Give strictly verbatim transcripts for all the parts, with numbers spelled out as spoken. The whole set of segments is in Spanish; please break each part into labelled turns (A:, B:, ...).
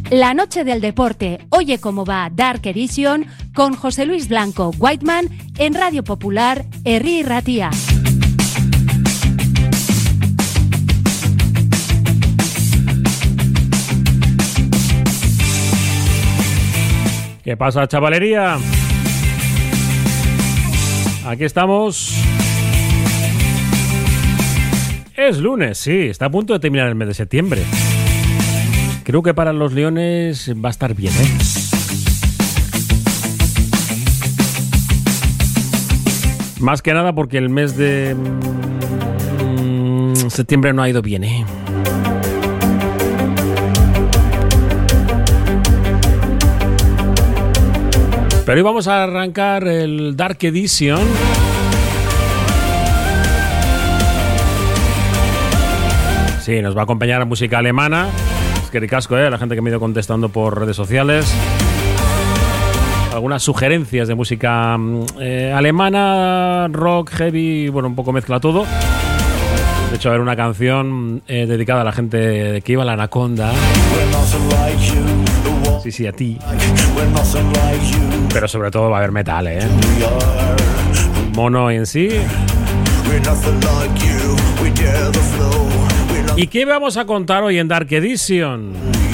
A: La noche del deporte, oye cómo va Dark Edition con José Luis Blanco Whiteman en Radio Popular, Herri Ratia.
B: ¿Qué pasa, chavalería? Aquí estamos. Es lunes, sí, está a punto de terminar el mes de septiembre. Creo que para los leones va a estar bien, ¿eh? Más que nada porque el mes de mmm, septiembre no ha ido bien, ¿eh? Pero hoy vamos a arrancar el Dark Edition. Sí, nos va a acompañar música alemana. Es que ricasco, ¿eh? La gente que me ha ido contestando por redes sociales. Algunas sugerencias de música eh, alemana, rock, heavy, bueno, un poco mezcla todo. De hecho, a ver una canción eh, dedicada a la gente que iba a la Anaconda. Sí, sí, a ti. Pero sobre todo va a haber metal, ¿eh? Mono en sí. ¿Y qué vamos a contar hoy en Dark Edition?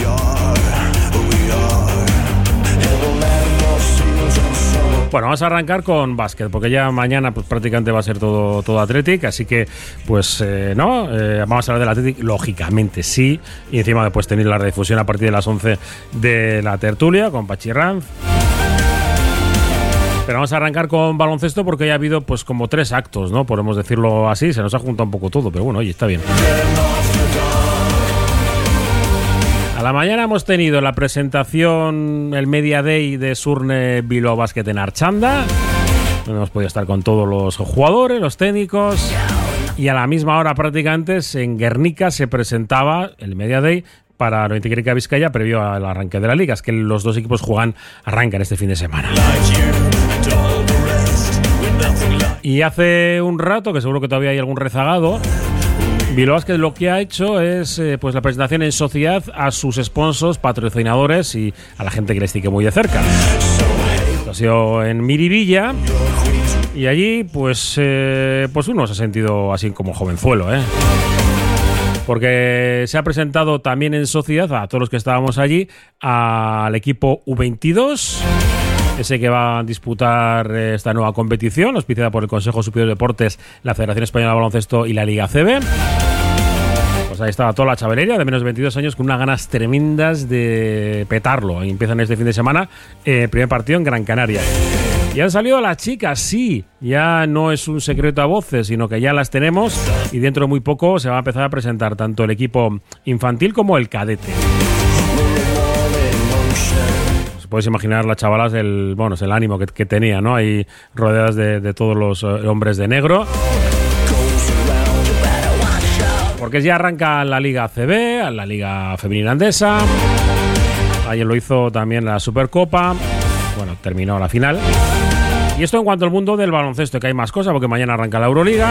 B: Bueno, vamos a arrancar con básquet, porque ya mañana pues prácticamente va a ser todo, todo Athletic, así que pues eh, no, eh, vamos a hablar del Athletic, lógicamente sí, y encima después tenéis la redifusión a partir de las once de la tertulia con Pachi Ranz. Pero vamos a arrancar con baloncesto porque ya ha habido pues como tres actos, ¿no? Podemos decirlo así, se nos ha juntado un poco todo, pero bueno, oye, está bien. A la mañana hemos tenido la presentación, el Media Day de Surne Bilbao Basket en Archanda. No hemos podido estar con todos los jugadores, los técnicos. Y a la misma hora prácticamente en Guernica se presentaba el Media Day para Noetik Erika Vizcaya previo al arranque de la liga. Es que los dos equipos juegan, arrancan este fin de semana. Y hace un rato, que seguro que todavía hay algún rezagado, Bilbao Basket lo que ha hecho es eh, pues la presentación en sociedad a sus sponsors, patrocinadores y a la gente que les sigue muy de cerca. Esto ha sido en Miribilla y allí pues, eh, pues uno se ha sentido así como jovenzuelo, ¿eh? Porque se ha presentado también en sociedad a todos los que estábamos allí al equipo U veintidós, ese que va a disputar esta nueva competición, auspiciada por el Consejo Superior de Deportes, la Federación Española de Baloncesto y la Liga C B. Pues ahí estaba toda la chavalería de menos de veintidós años con unas ganas tremendas de petarlo. Y empiezan este fin de semana el eh, primer partido en Gran Canaria. Y han salido las chicas, sí, ya no es un secreto a voces, sino que ya las tenemos y dentro de muy poco se va a empezar a presentar tanto el equipo infantil como el cadete. Os podéis imaginar las chavalas el, bueno, el ánimo que, que tenía, ¿no? Ahí rodeadas de, de todos los eh, hombres de negro. Porque ya arranca la Liga C B, la Liga Femenina Andesa. Ayer lo hizo también la Supercopa. Bueno, terminó la final. Y esto en cuanto al mundo del baloncesto, que hay más cosas, porque mañana arranca la Euroliga.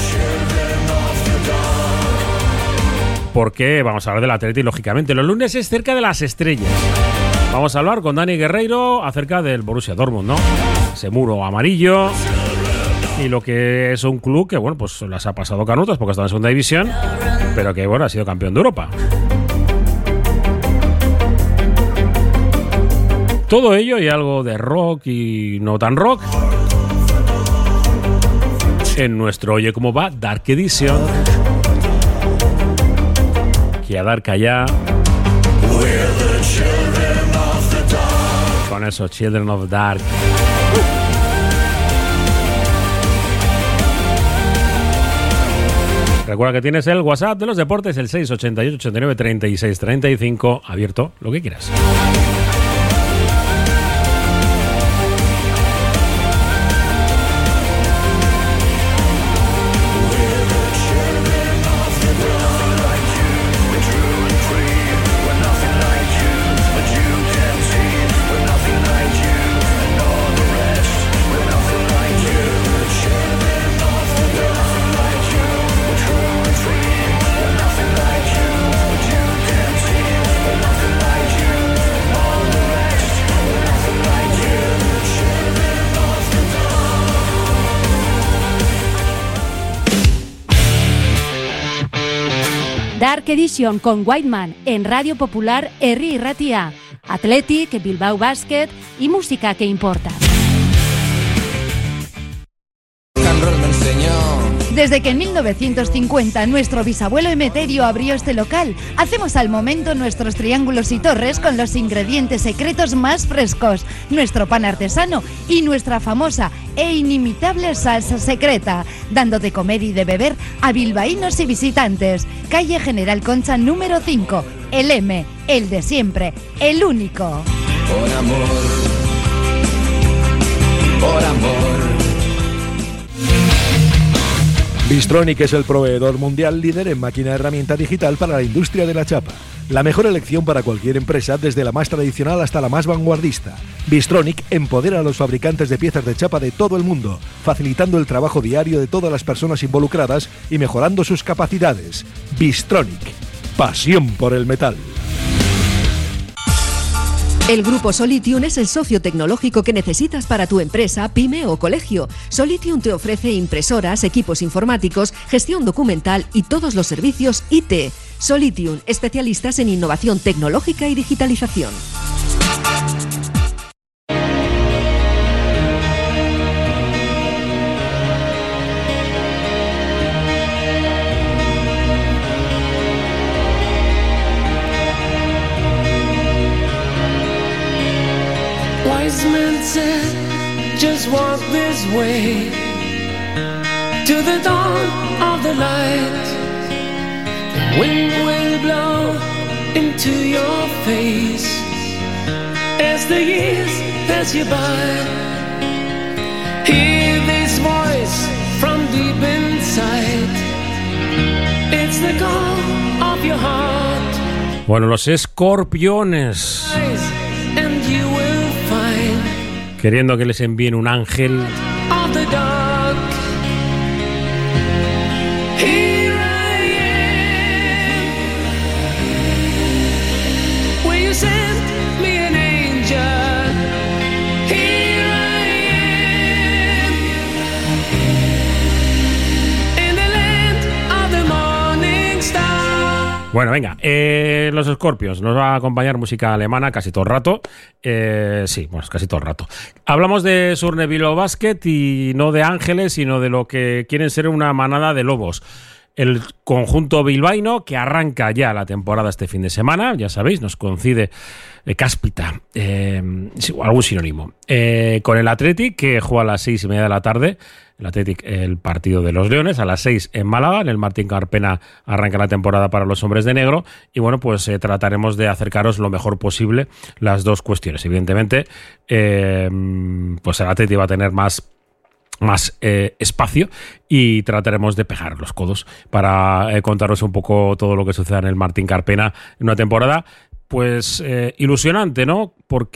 B: Porque vamos a hablar del Athletic, lógicamente. Los lunes es cerca de las estrellas. Vamos a hablar con Dani Guerreiro acerca del Borussia Dortmund, ¿no? Ese muro amarillo. Y lo que es un club que, bueno, pues las ha pasado canutas porque está en segunda división, pero que, bueno, ha sido campeón de Europa. Todo ello y algo de rock y no tan rock en nuestro Oye Cómo Va Dark Edition. Que a Dark allá. Con eso, Children of Dark. Recuerda que tienes el WhatsApp de los deportes, el seis ocho ocho, ochenta y nueve, treinta y seis, treinta y cinco, abierto, lo que quieras.
A: Dark Edition con Whiteman en Radio Popular Herri y Ratia. Athletic, Bilbao Basket y música que importa.
C: Desde que en mil novecientos cincuenta nuestro bisabuelo Emeterio abrió este local, hacemos al momento nuestros triángulos y torres con los ingredientes secretos más frescos, nuestro pan artesano y nuestra famosa e inimitable salsa secreta, dando de comer y de beber a bilbaínos y visitantes. Calle General Concha número cinco, el M, el de siempre, el único.
D: Por amor, por amor.
E: Bystronic es el proveedor mundial líder en máquina herramienta digital para la industria de la chapa. La mejor elección para cualquier empresa, desde la más tradicional hasta la más vanguardista. Bystronic empodera a los fabricantes de piezas de chapa de todo el mundo, facilitando el trabajo diario de todas las personas involucradas y mejorando sus capacidades. Bystronic, pasión por el metal.
F: El Grupo Solitium es el socio tecnológico que necesitas para tu empresa, pyme o colegio. Solitium te ofrece impresoras, equipos informáticos, gestión documental y todos los servicios I T. Solitium, especialistas en innovación tecnológica y digitalización.
G: Just walk this way to the dawn of the light. The wind will blow into your face as the years pass you by. Hear this voice from deep inside. It's the call of your heart.
B: Bueno, los escorpiones.
G: And you will find
B: queriendo que les envíen un ángel. Bueno, venga, eh, los Scorpions, nos va a acompañar música alemana casi todo el rato. Eh, sí, bueno, casi todo el rato. Hablamos de Surne Bilbao Basket y no de ángeles, sino de lo que quieren ser una manada de lobos. El conjunto bilbaíno que arranca ya la temporada este fin de semana, ya sabéis, nos coincide eh, cáspita, eh, algún sinónimo, eh, con el Athletic que juega a las seis y media de la tarde. El Athletic, el partido de los Leones, a las seis en Málaga. En el Martín Carpena arranca la temporada para los hombres de negro. Y bueno, pues eh, trataremos de acercaros lo mejor posible las dos cuestiones. Evidentemente, eh, pues el Athletic va a tener más más eh, espacio y trataremos de pegar los codos para eh, contaros un poco todo lo que suceda en el Martín Carpena en una temporada pues eh, ilusionante, ¿no?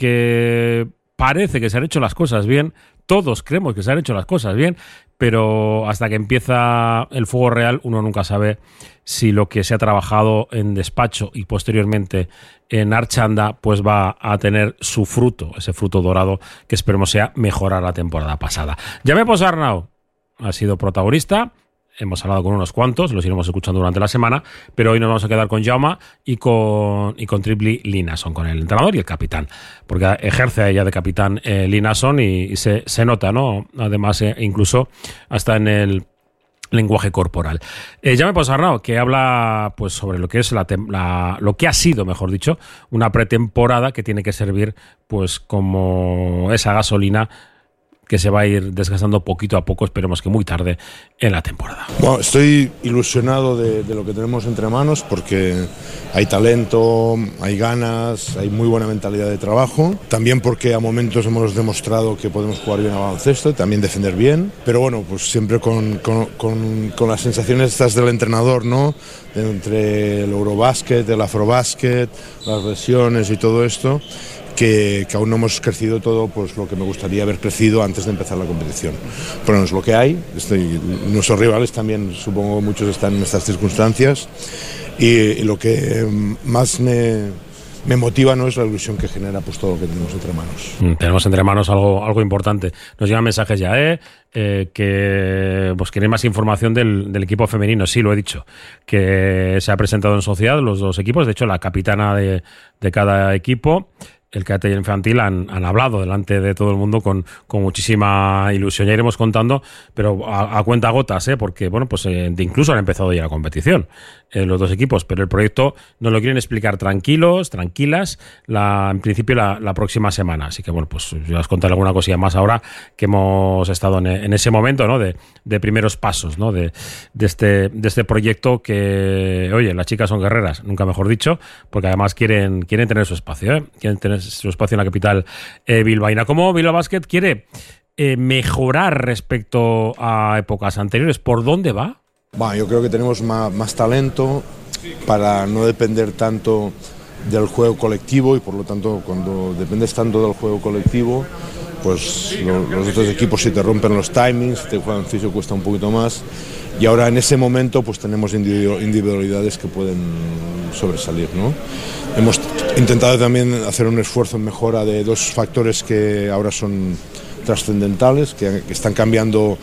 B: Porque parece que se han hecho las cosas bien, todos creemos que se han hecho las cosas bien, pero hasta que empieza el fuego real uno nunca sabe si lo que se ha trabajado en despacho y posteriormente en Archanda pues va a tener su fruto, ese fruto dorado que esperemos sea mejorar la temporada pasada. Llamemos a Arnau, ha sido protagonista, hemos hablado con unos cuantos, los iremos escuchando durante la semana, pero hoy nos vamos a quedar con Jaume y con, y con Tripli Linason, con el entrenador y el capitán, porque ejerce ella de capitán eh, Linason y, y se, se nota, ¿no? Además, eh, incluso hasta en el lenguaje corporal. Eh, Jaume Ponsarnau, que habla pues sobre lo que es la, la lo que ha sido, mejor dicho, una pretemporada que tiene que servir pues como esa gasolina que se va a ir desgastando poquito a poco, esperemos que muy tarde en la temporada.
H: Bueno, estoy ilusionado de, de lo que tenemos entre manos porque hay talento, hay ganas, hay muy buena mentalidad de trabajo, también porque a momentos hemos demostrado que podemos jugar bien al baloncesto, también defender bien, pero bueno, pues siempre con, con, con, con las sensaciones estas del entrenador, ¿no? De entre el Eurobásquet, el Afrobásquet, las lesiones y todo esto, Que, que aún no hemos crecido todo pues lo que me gustaría haber crecido antes de empezar la competición. Pero no es lo que hay. Estoy, nuestros rivales también, supongo muchos están en estas circunstancias y, y lo que más me, me motiva, no es la ilusión que genera pues todo lo que tenemos entre manos.
B: Mm, tenemos entre manos algo, algo importante. Nos llegan mensajes ya, ¿eh? Eh, que pues queréis más información del, del equipo femenino. Sí, lo he dicho, que se ha presentado en sociedad los dos equipos. De hecho, la capitana de, de cada equipo, el cadete y el infantil, han, han hablado delante de todo el mundo con, con muchísima ilusión. Ya iremos contando, pero a, a cuenta gotas, ¿eh? Porque bueno, pues eh, incluso han empezado ya la competición eh, los dos equipos, pero el proyecto nos lo quieren explicar tranquilos, tranquilas, la, en principio la, la próxima semana. Así que bueno, pues yo os contaré alguna cosilla más ahora que hemos estado en, en ese momento, ¿no? De, de primeros pasos, ¿no? De, de, este, de este proyecto que, oye, las chicas son guerreras, nunca mejor dicho, porque además quieren, quieren tener su espacio, ¿eh? Quieren tener su espacio en la capital eh, bilbaína. ¿Cómo Bilbao Basket quiere eh, mejorar respecto a épocas anteriores? ¿Por dónde va?
H: Bueno, yo creo que tenemos más, más talento para no depender tanto del juego colectivo y por lo tanto cuando dependes tanto del juego colectivo pues lo, los otros equipos si te rompen los timings, si te juegan físico cuesta un poquito más y ahora en ese momento pues tenemos individualidades que pueden sobresalir, ¿no? Hemos intentado también hacer un esfuerzo en mejora de dos factores que ahora son trascendentales, que, que están cambiando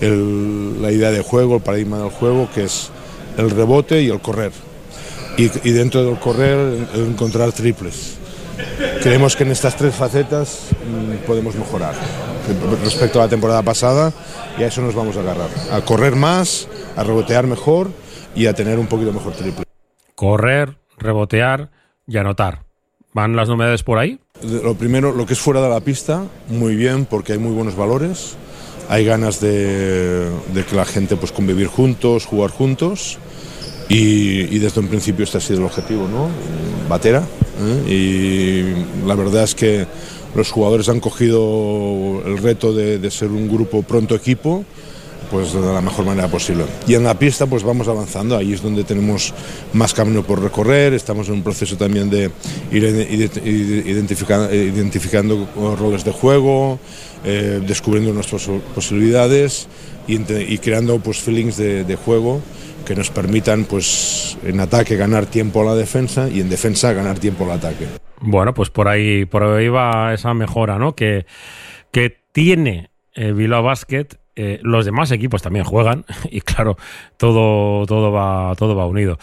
H: el, la idea de juego, el paradigma del juego, que es el rebote y el correr. Y, y dentro del correr, el encontrar triples. Creemos que en estas tres facetas mmm, podemos mejorar respecto a la temporada pasada y a eso nos vamos a agarrar. A correr más, a rebotear mejor y a tener un poquito mejor triple.
B: Correr, rebotear y anotar. ¿Van las novedades por ahí?
H: Lo primero, lo que es fuera de la pista, muy bien, porque hay muy buenos valores. Hay ganas de, de que la gente pues convivir juntos, jugar juntos. Y, y desde un principio este ha sido el objetivo, ¿no? Batera. ¿eh? Y la verdad es que los jugadores han cogido el reto de, de ser un grupo pronto equipo, pues de la mejor manera posible. Y en la pista pues vamos avanzando, ahí es donde tenemos más camino por recorrer, estamos en un proceso también de ir identificando, identificando roles de juego, eh, descubriendo nuestras posibilidades y, y creando pues feelings de, de juego que nos permitan pues en ataque ganar tiempo a la defensa y en defensa ganar tiempo al ataque.
B: Bueno, pues por ahí, por ahí va esa mejora, ¿no? Que, que tiene eh, Bilbao Basket. Eh, los demás equipos también juegan y claro, todo, todo va, todo va unido.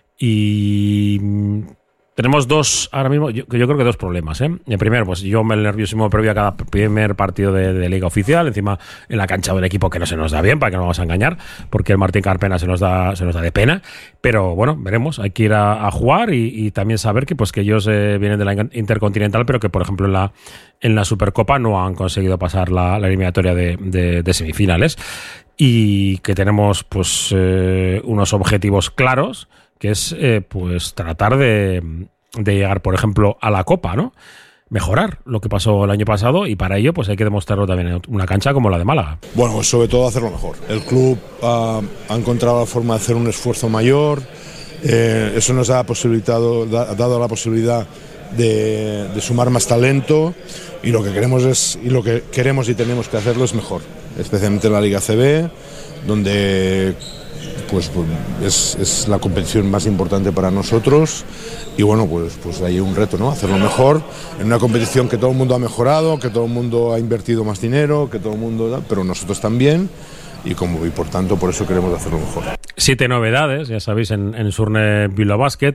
B: Y mm, tenemos dos, ahora mismo, yo, yo creo que dos problemas, ¿eh? El primero, pues yo me el nerviosismo previo a cada primer partido de, de liga oficial, encima en la cancha del equipo que no se nos da bien, para que no vamos a engañar, porque el Martín Carpena se nos da, se nos da de pena, pero bueno, veremos, hay que ir a, a jugar y, y también saber que pues que ellos eh, vienen de la Intercontinental, pero que por ejemplo en la en la Supercopa no han conseguido pasar la, la eliminatoria de, de, de semifinales y que tenemos pues eh, unos objetivos claros, que es eh, pues tratar de, de llegar, por ejemplo, a la Copa, ¿no? Mejorar lo que pasó el año pasado y para ello pues hay que demostrarlo también en una cancha como la de Málaga.
H: Bueno, pues sobre todo hacerlo mejor. El club uh, ha encontrado la forma de hacer un esfuerzo mayor, eh, eso nos ha posibilitado, da, dado la posibilidad de, de sumar más talento y lo que queremos es y lo que queremos y tenemos que hacerlo es mejor, especialmente en la Liga C B, donde pues, pues es, es la competición más importante para nosotros y bueno, pues, pues hay un reto, ¿no? Hacerlo mejor en una competición que todo el mundo ha mejorado, que todo el mundo ha invertido más dinero, que todo el mundo, pero nosotros también y como y por tanto por eso queremos hacerlo mejor.
B: Siete novedades, ya sabéis, en, en Surne Bilbao Basket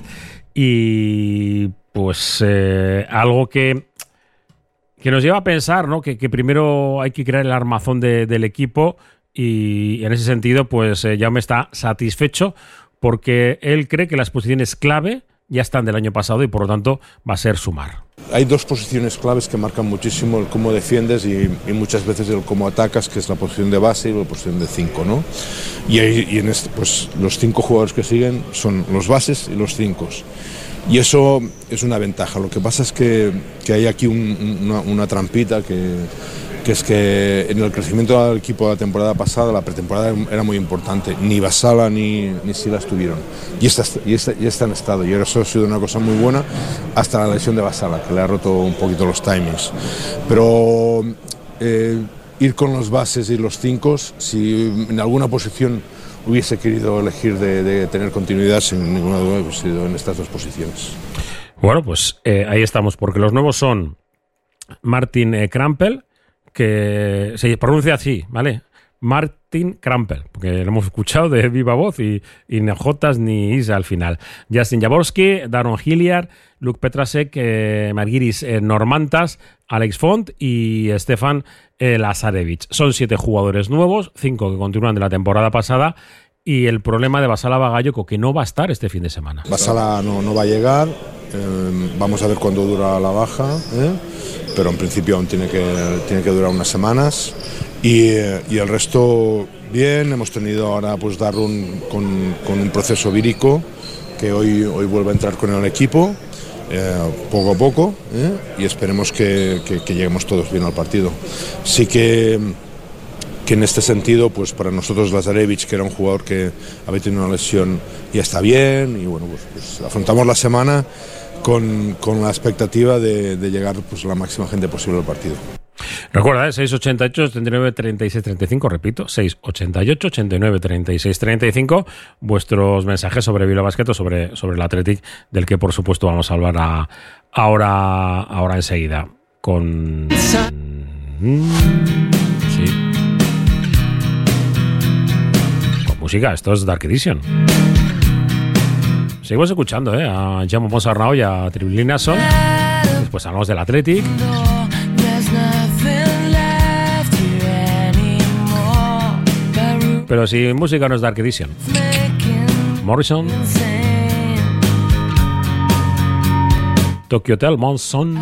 B: y pues eh, algo que que nos lleva a pensar, ¿no? Que, que primero hay que crear el armazón de, del equipo. Y en ese sentido, pues eh, Jaume está satisfecho porque él cree que las posiciones clave ya están del año pasado y por lo tanto va a ser sumar.
H: Hay dos posiciones claves que marcan muchísimo el cómo defiendes y, y muchas veces el cómo atacas, que es la posición de base y la posición de cinco, ¿no? Y, y en este, pues los cinco jugadores que siguen son los bases y los cinco. Y eso es una ventaja. Lo que pasa es que, que hay aquí un, una, una trampita que... que es que en el crecimiento del equipo de la temporada pasada, la pretemporada era muy importante, ni Basala ni, ni Sila estuvieron, y esta, y, esta, y esta han estado, y eso ha sido una cosa muy buena, hasta la lesión de Basala, que le ha roto un poquito los timings, pero eh, ir con los bases y los cinco, si en alguna posición hubiese querido elegir de, de tener continuidad, sin ninguna duda hubiese sido en estas dos posiciones.
B: Bueno, pues eh, ahí estamos, porque los nuevos son Martin eh, Krampel, que se pronuncia así, ¿vale? Martin Krampel, porque lo hemos escuchado de viva voz y, y ni Jotas ni Isa al final. Justin Jaworski, Daron Hilliard, Luke Petrasek, eh, Margiris eh, Normantas, Alex Font y Stefan eh, Lazarevich. Son siete jugadores nuevos, cinco que continúan de la temporada pasada, y el problema de Basala Bagayoko, que no va a estar este fin de semana.
H: Basala no, no va a llegar, eh, vamos a ver cuándo dura la baja, ¿eh? pero en principio aún tiene que, tiene que durar unas semanas. Y, y el resto bien, hemos tenido ahora pues Darun con, con un proceso vírico que hoy, hoy vuelve a entrar con el equipo, eh, poco a poco, ¿eh? y esperemos que, que, que lleguemos todos bien al partido. Sí que, que en este sentido, pues para nosotros Lazarevich, que era un jugador que había tenido una lesión, ya está bien, y bueno, pues, pues afrontamos la semana con, con la expectativa de, de llegar pues la máxima gente posible al partido.
B: Recuerda, ¿eh? seis ochenta y ocho, ochenta y nueve, treinta y seis, treinta y cinco, repito, seis ochenta y ocho, ochenta y nueve, treinta y seis, treinta y cinco, vuestros mensajes sobre Bilbao Basket o sobre, sobre el Athletic, del que por supuesto vamos a hablar a, ahora, ahora enseguida. Con... Sí. Con música, esto es Dark Edition. Seguimos escuchando ¿eh? a Jaume Ponsarnau y a Triblin Nason. Después hablamos del Athletic. Pero si música no es Dark Edition. Morrison, Tokyo Hotel, Monson.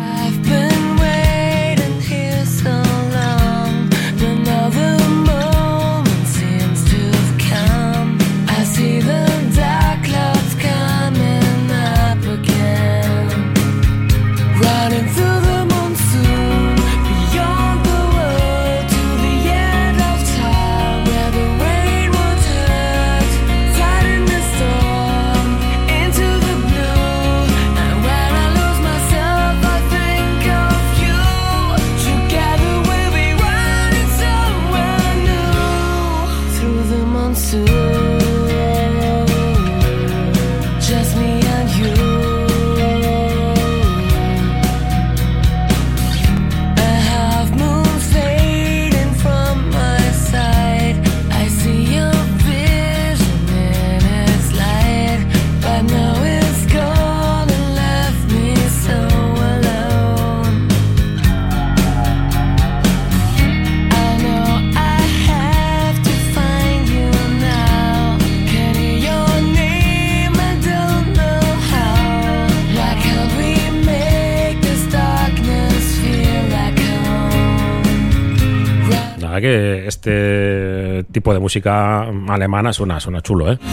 B: Que este tipo de música alemana suena, suena chulo, ¿eh?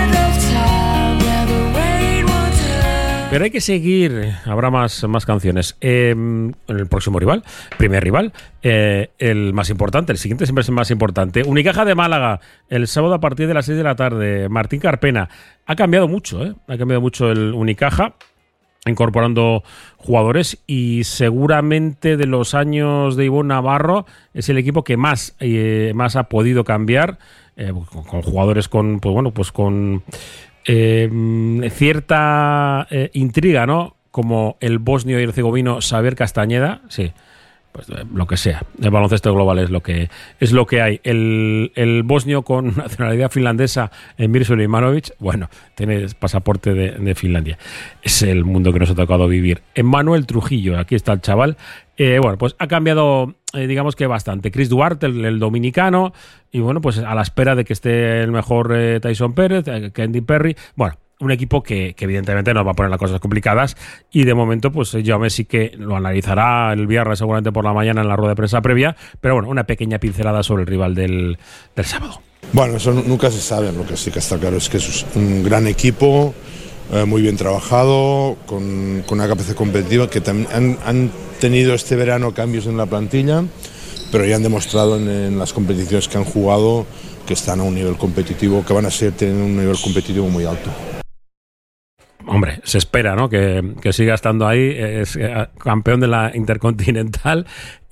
B: Pero hay que seguir, habrá más, más canciones. Eh, el próximo rival, primer rival, eh, el más importante, el siguiente siempre es el más importante. Unicaja de Málaga, el sábado a partir de las seis de la tarde. Martín Carpena. Ha cambiado mucho, ¿eh? Ha cambiado mucho el Unicaja, incorporando jugadores, y seguramente de los años de Ivonne Navarro es el equipo que más, eh, más ha podido cambiar, eh, con, con jugadores con, pues bueno, pues con eh, cierta eh, intriga, ¿no? Como el bosnio y herzegovino Xavier Castañeda, sí. Pues lo que sea, el baloncesto global es lo que es lo que hay. El, el bosnio con nacionalidad finlandesa, Emir Sulejmanovic, bueno, tiene pasaporte de, de Finlandia. Es el mundo que nos ha tocado vivir. Emmanuel Trujillo, aquí está el chaval. Eh, bueno, pues ha cambiado, eh, digamos que bastante. Chris Duarte, el, el dominicano, y bueno, pues a la espera de que esté el mejor eh, Tyson Pérez, eh, Kendi Perry. Bueno, un equipo que, que evidentemente nos va a poner las cosas complicadas, y de momento pues Jaume sí que lo analizará el viernes seguramente por la mañana en la rueda de prensa previa, pero bueno, una pequeña pincelada sobre el rival del, del sábado.
H: Bueno, eso nunca se sabe, lo que sí que está claro es que es un gran equipo, eh, muy bien trabajado, con, con una capacidad competitiva, que también han, han tenido este verano cambios en la plantilla, pero ya han demostrado en, en las competiciones que han jugado que están a un nivel competitivo, que van a ser tener un nivel competitivo muy alto.
B: hombre, se espera, ¿no? Que, que siga estando ahí, es eh, campeón de la Intercontinental.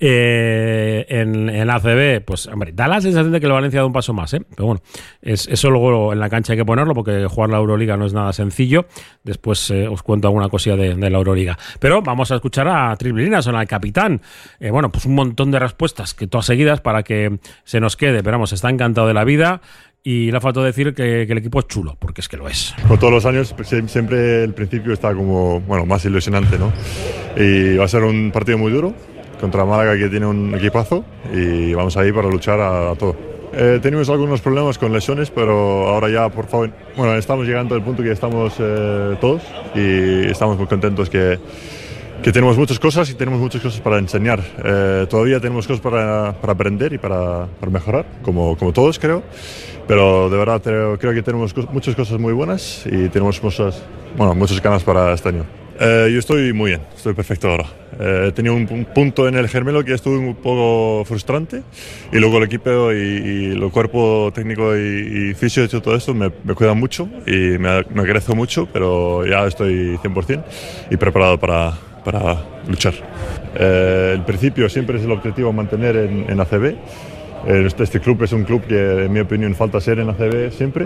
B: Eh, en, en A C B, pues hombre, da la sensación de que el Valencia da un paso más, ¿eh? Pero bueno, es, eso luego en la cancha hay que ponerlo porque jugar la Euroliga no es nada sencillo. Después eh, os cuento alguna cosilla de, de la Euroliga. Pero vamos a escuchar a Triple Linason, al capitán. Eh, bueno, pues un montón de respuestas que todas seguidas para que se nos quede. Pero vamos, está encantado de la vida. Y le ha faltado decir que, que el equipo es chulo, porque es que lo es.
I: Como todos los años, siempre el principio está como, bueno, más ilusionante, ¿no? Y va a ser un partido muy duro contra Málaga, que tiene un equipazo, y vamos ahí para luchar a, a todo. Eh, tenemos algunos problemas con lesiones, pero ahora ya, por favor, bueno, estamos llegando al punto que estamos eh, todos y estamos muy contentos que que tenemos muchas cosas y tenemos muchas cosas para enseñar. Eh, todavía tenemos cosas para, para aprender y para, para mejorar, como, como todos creo, pero de verdad creo, creo que tenemos muchas cosas muy buenas y tenemos muchas, bueno, muchas ganas para este año. Eh, yo estoy muy bien, estoy perfecto ahora. Eh, he tenido un, un punto en el gemelo que estuvo un poco frustrante y luego el equipo y, y el cuerpo técnico y, y fisio y todo esto me, me cuidan mucho y me, me agradezco mucho, pero ya estoy cien por ciento y preparado para para luchar. Eh, el principio siempre es el objetivo mantener en, en A C B. Eh, este, este club es un club que, en mi opinión, falta ser en A C B siempre,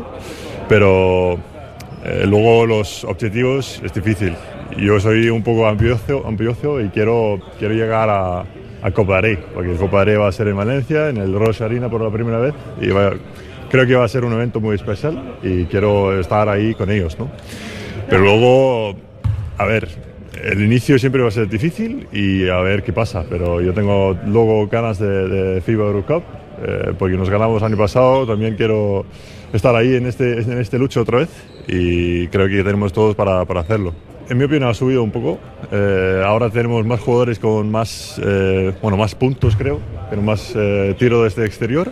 I: pero eh, luego los objetivos es difícil. Yo soy un poco ambicioso, ambicioso y quiero, quiero llegar a, a Copa del Rey, porque Copa del Rey va a ser en Valencia, en el Roche Arena por la primera vez, y va, creo que va a ser un evento muy especial y quiero estar ahí con ellos, ¿no? Pero luego, a ver, el inicio siempre va a ser difícil y a ver qué pasa, pero yo tengo luego ganas de, de FIBA Eurocup, eh, porque nos ganamos el año pasado, también quiero estar ahí en este, en este lucha otra vez y creo que tenemos todos para, para hacerlo. En mi opinión ha subido un poco, eh, ahora tenemos más jugadores con más, eh, bueno, más puntos creo, con más eh, tiro desde exterior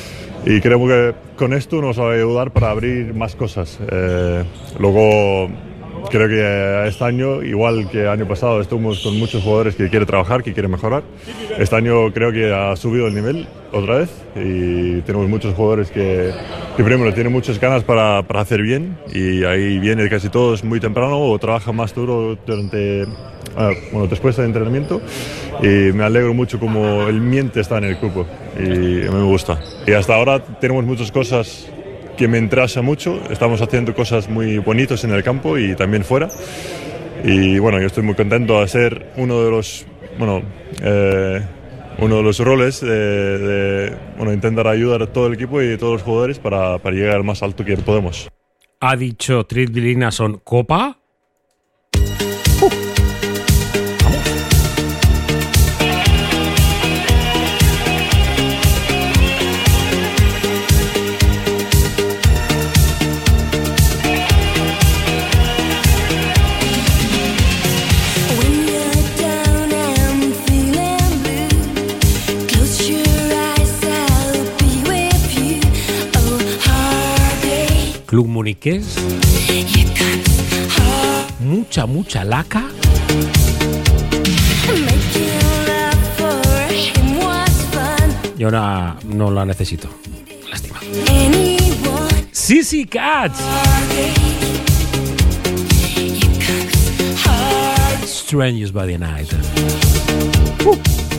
I: y creo que con esto nos va a ayudar para abrir más cosas. Eh, luego creo que este año, igual que el año pasado, estuvimos con muchos jugadores que quieren trabajar, que quieren mejorar. Este año creo que ha subido el nivel otra vez y tenemos muchos jugadores que, que primero tienen muchas ganas para, para hacer bien y ahí vienen casi todos muy temprano o trabajan más duro durante, ah, bueno, después del entrenamiento y me alegro mucho como el miente está en el grupo y a mí me gusta. Y hasta ahora tenemos muchas cosas que me interesa mucho, estamos haciendo cosas muy bonitas en el campo y también fuera y bueno, yo estoy muy contento de ser uno de los, bueno, eh, uno de los roles de, de bueno, intentar ayudar a todo el equipo y a todos los jugadores para, para llegar al más alto que podemos.
B: Ha dicho Triple Linason Copa. Uh. Club muniqués, mucha, mucha laca. Y ahora no la necesito. Lástima. Sissy Catch. Strangers by the Night. Uh.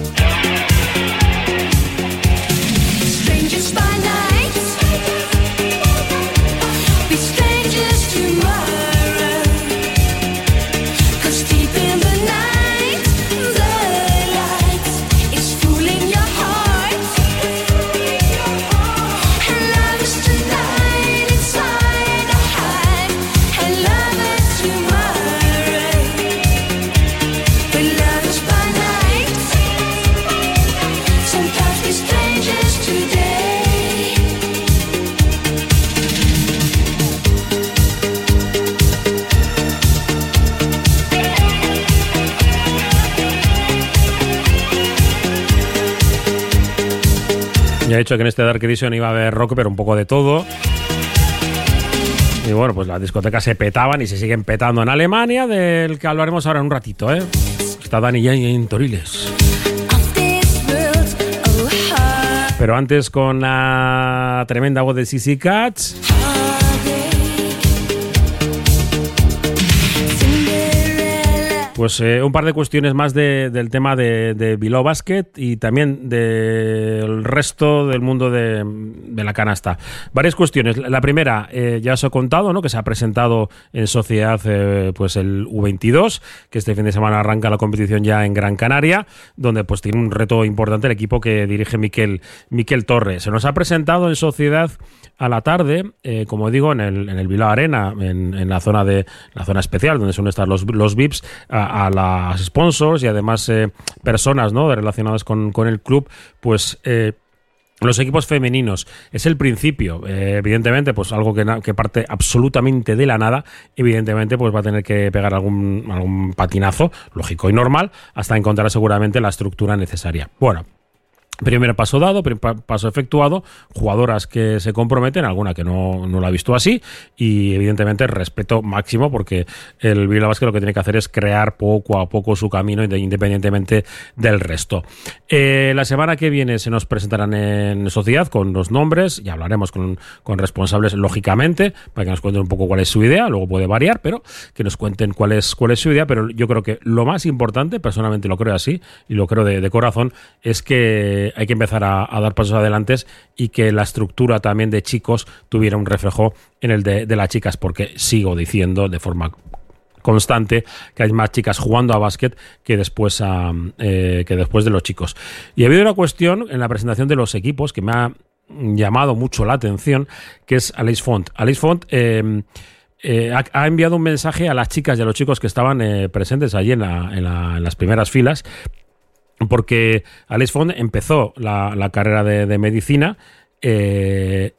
B: Ya he dicho que en este Dark Edition iba a haber rock, pero un poco de todo. Y bueno, pues las discotecas se petaban y se siguen petando en Alemania, del que hablaremos ahora en un ratito, ¿eh? Está Dani ya en Toriles. Pero antes con la tremenda voz de Sissy Catch. pues eh, un par de cuestiones más de, del tema de, de Bilbao Basket y también del resto del mundo de, de la canasta. Varias cuestiones. La primera, eh, ya os he contado, ¿no?, que se ha presentado en sociedad eh, pues el U veintidós, que este fin de semana arranca la competición ya en Gran Canaria, donde pues tiene un reto importante el equipo que dirige Miquel, Miquel Torres. Se nos ha presentado en sociedad a la tarde, eh, como digo, en el, en el Bilbao Arena, en, en la zona de la zona especial, donde suelen estar los, los V I Ps, a, a las sponsors y además eh, personas, ¿no?, relacionadas con, con el club, pues eh, los equipos femeninos. Es el principio, eh, evidentemente, pues algo que, na- que parte absolutamente de la nada, evidentemente pues va a tener que pegar algún, algún patinazo, lógico y normal, hasta encontrar seguramente la estructura necesaria. Bueno, primer paso dado, primer paso efectuado, jugadoras que se comprometen, alguna que no, no lo ha visto así, y evidentemente respeto máximo, porque el Bilbao Basket lo que tiene que hacer es crear poco a poco su camino independientemente del resto. Eh, la semana que viene se nos presentarán en sociedad con los nombres y hablaremos con, con responsables, lógicamente, para que nos cuenten un poco cuál es su idea. Luego puede variar, pero que nos cuenten cuál es, cuál es su idea. Pero yo creo que lo más importante, personalmente lo creo así y lo creo de, de corazón, es que hay que empezar a, a dar pasos adelante y que la estructura también de chicos tuviera un reflejo en el de, de las chicas, porque sigo diciendo de forma constante que hay más chicas jugando a básquet que después a, eh, que después de los chicos. Y ha habido una cuestión en la presentación de los equipos que me ha llamado mucho la atención, que es Aleix Font. Aleix Font eh, eh, ha, ha enviado un mensaje a las chicas y a los chicos que estaban eh, presentes allí en, la, en, la, en las primeras filas, porque Aleix Font empezó la, la carrera de, de medicina eh,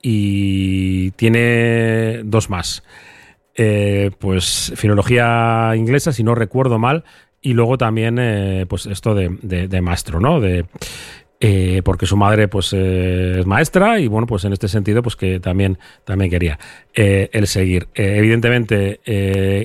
B: y tiene dos más. Eh, pues filología inglesa, si no recuerdo mal, y luego también eh, pues esto de, de, de maestro, ¿no? De, eh, porque su madre pues eh, es maestra y bueno, pues en este sentido pues que también, también quería eh, el seguir. Eh, evidentemente eh,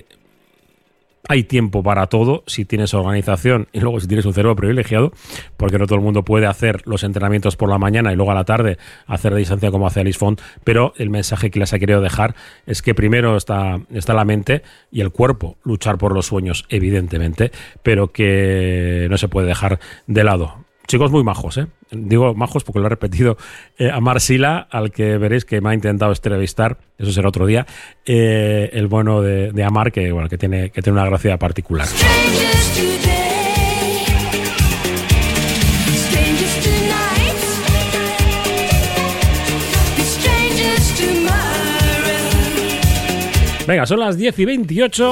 B: hay tiempo para todo si tienes organización y luego si tienes un cerebro privilegiado, porque no todo el mundo puede hacer los entrenamientos por la mañana y luego a la tarde hacer de distancia como hace Aleix Font, pero el mensaje que les ha querido dejar es que primero está, está la mente y el cuerpo, luchar por los sueños, evidentemente, pero que no se puede dejar de lado. Chicos muy majos, ¿eh? Digo majos porque lo he repetido eh, a Marsila, al que veréis que me ha intentado entrevistar, eso será otro día, eh, el bueno de, de Amar, que bueno, que tiene, que tiene una gracia particular. Venga, son las diez y veintiocho.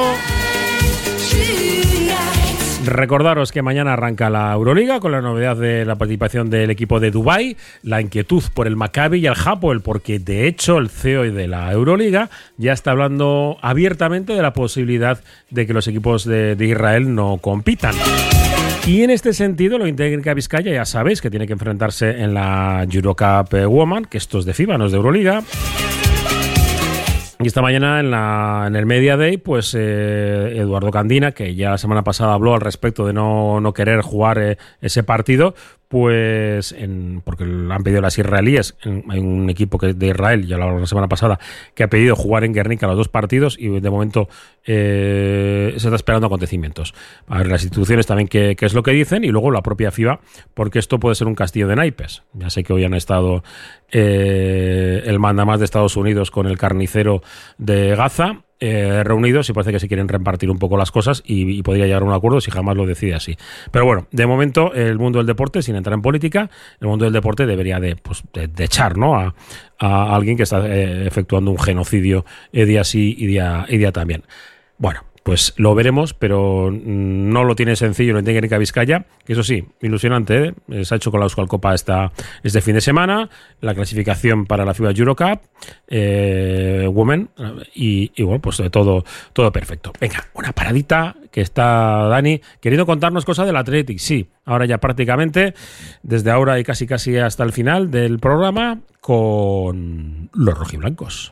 B: Recordaros que mañana arranca la Euroliga con la novedad de la participación del equipo de Dubái, la inquietud por el Maccabi y el Hapoel, porque de hecho el C E O de la Euroliga ya está hablando abiertamente de la posibilidad de que los equipos de, de Israel no compitan. Y en este sentido, lo Técnica Vizcaya ya sabéis que tiene que enfrentarse en la Eurocup Women, que esto es de FIBA, no es de Euroliga. Y esta mañana en, la, en el Media Day, pues eh, Eduardo Candina, que ya la semana pasada habló al respecto de no, no querer jugar eh, ese partido, pues en, porque lo han pedido las israelíes, en, hay un equipo que de Israel, ya lo hablamos la semana pasada, que ha pedido jugar en Guernica los dos partidos y de momento eh, se está esperando acontecimientos. A ver las instituciones también qué, qué es lo que dicen y luego la propia FIBA, porque esto puede ser un castillo de naipes. Ya sé que hoy han estado eh, el mandamás de Estados Unidos con el carnicero de Gaza eh, reunidos y parece que se quieren repartir un poco las cosas y, y podría llegar a un acuerdo si jamás lo decide así. Pero bueno, de momento el mundo del deporte, sin entrar en política, el mundo del deporte debería de, pues, de, de echar, ¿no?, a, a alguien que está eh, efectuando un genocidio eh, día sí y día, y día también. Bueno, pues lo veremos, pero no lo tiene sencillo en Técnica Vizcaya, que eso sí, ilusionante, ¿eh? Se ha hecho con la Euskal Copa esta, este fin de semana, la clasificación para la FIBA Eurocup eh, Women y, y bueno, pues todo, todo perfecto. Venga, una paradita, que está Dani queriendo contarnos cosas del Athletic. Sí, ahora ya prácticamente, desde ahora y casi casi hasta el final del programa, con los rojiblancos.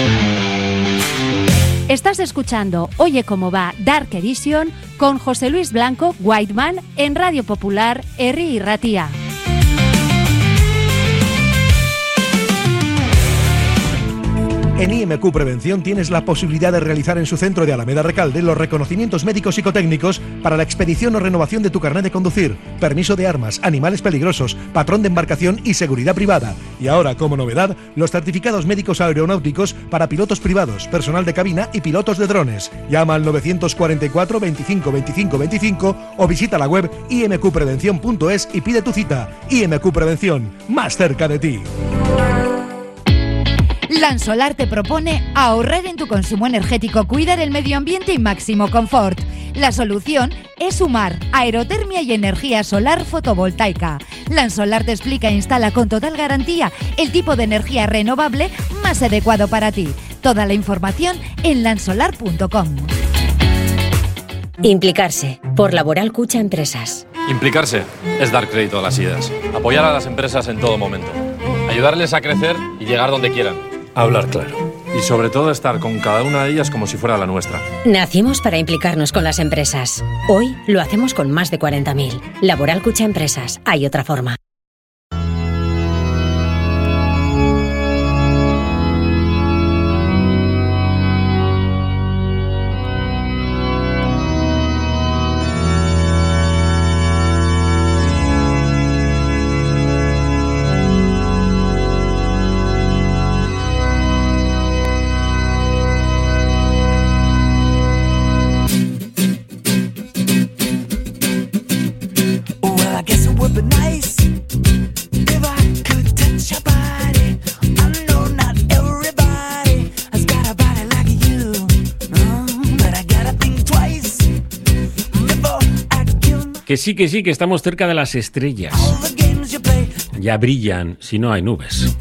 A: Estás escuchando Oye Cómo Va Dark Edition con José Luis Blanco Whiteman en Radio Popular Herri y Ratia.
E: En I M Q Prevención tienes la posibilidad de realizar en su centro de Alameda Recalde los reconocimientos médicos psicotécnicos para la expedición o renovación de tu carnet de conducir, permiso de armas, animales peligrosos, patrón de embarcación y seguridad privada. Y ahora, como novedad, los certificados médicos aeronáuticos para pilotos privados, personal de cabina y pilotos de drones. Llama al novecientos cuarenta y cuatro veinticinco veinticinco veinticinco o visita la web i m q prevención punto es y pide tu cita. I M Q Prevención, más cerca de ti.
C: Lansolar te propone ahorrar en tu consumo energético, cuidar el medio ambiente y máximo confort. La solución es sumar aerotermia y energía solar fotovoltaica. Lansolar te explica e instala con total garantía el tipo de energía renovable más adecuado para ti. Toda la información en lansolar punto com.
J: Implicarse, por Laboral Cucha Empresas.
K: Implicarse es dar crédito a las ideas, apoyar a las empresas en todo momento, ayudarles a crecer y llegar donde quieran.
L: Hablar claro.
K: Y sobre todo estar con cada una de ellas como si fuera la nuestra.
J: Nacimos para implicarnos con las empresas. Hoy lo hacemos con más de cuarenta mil. Laboral Cucha Empresas. Hay otra forma.
B: Que sí, que sí, que estamos cerca de las estrellas. Ya brillan si no hay nubes.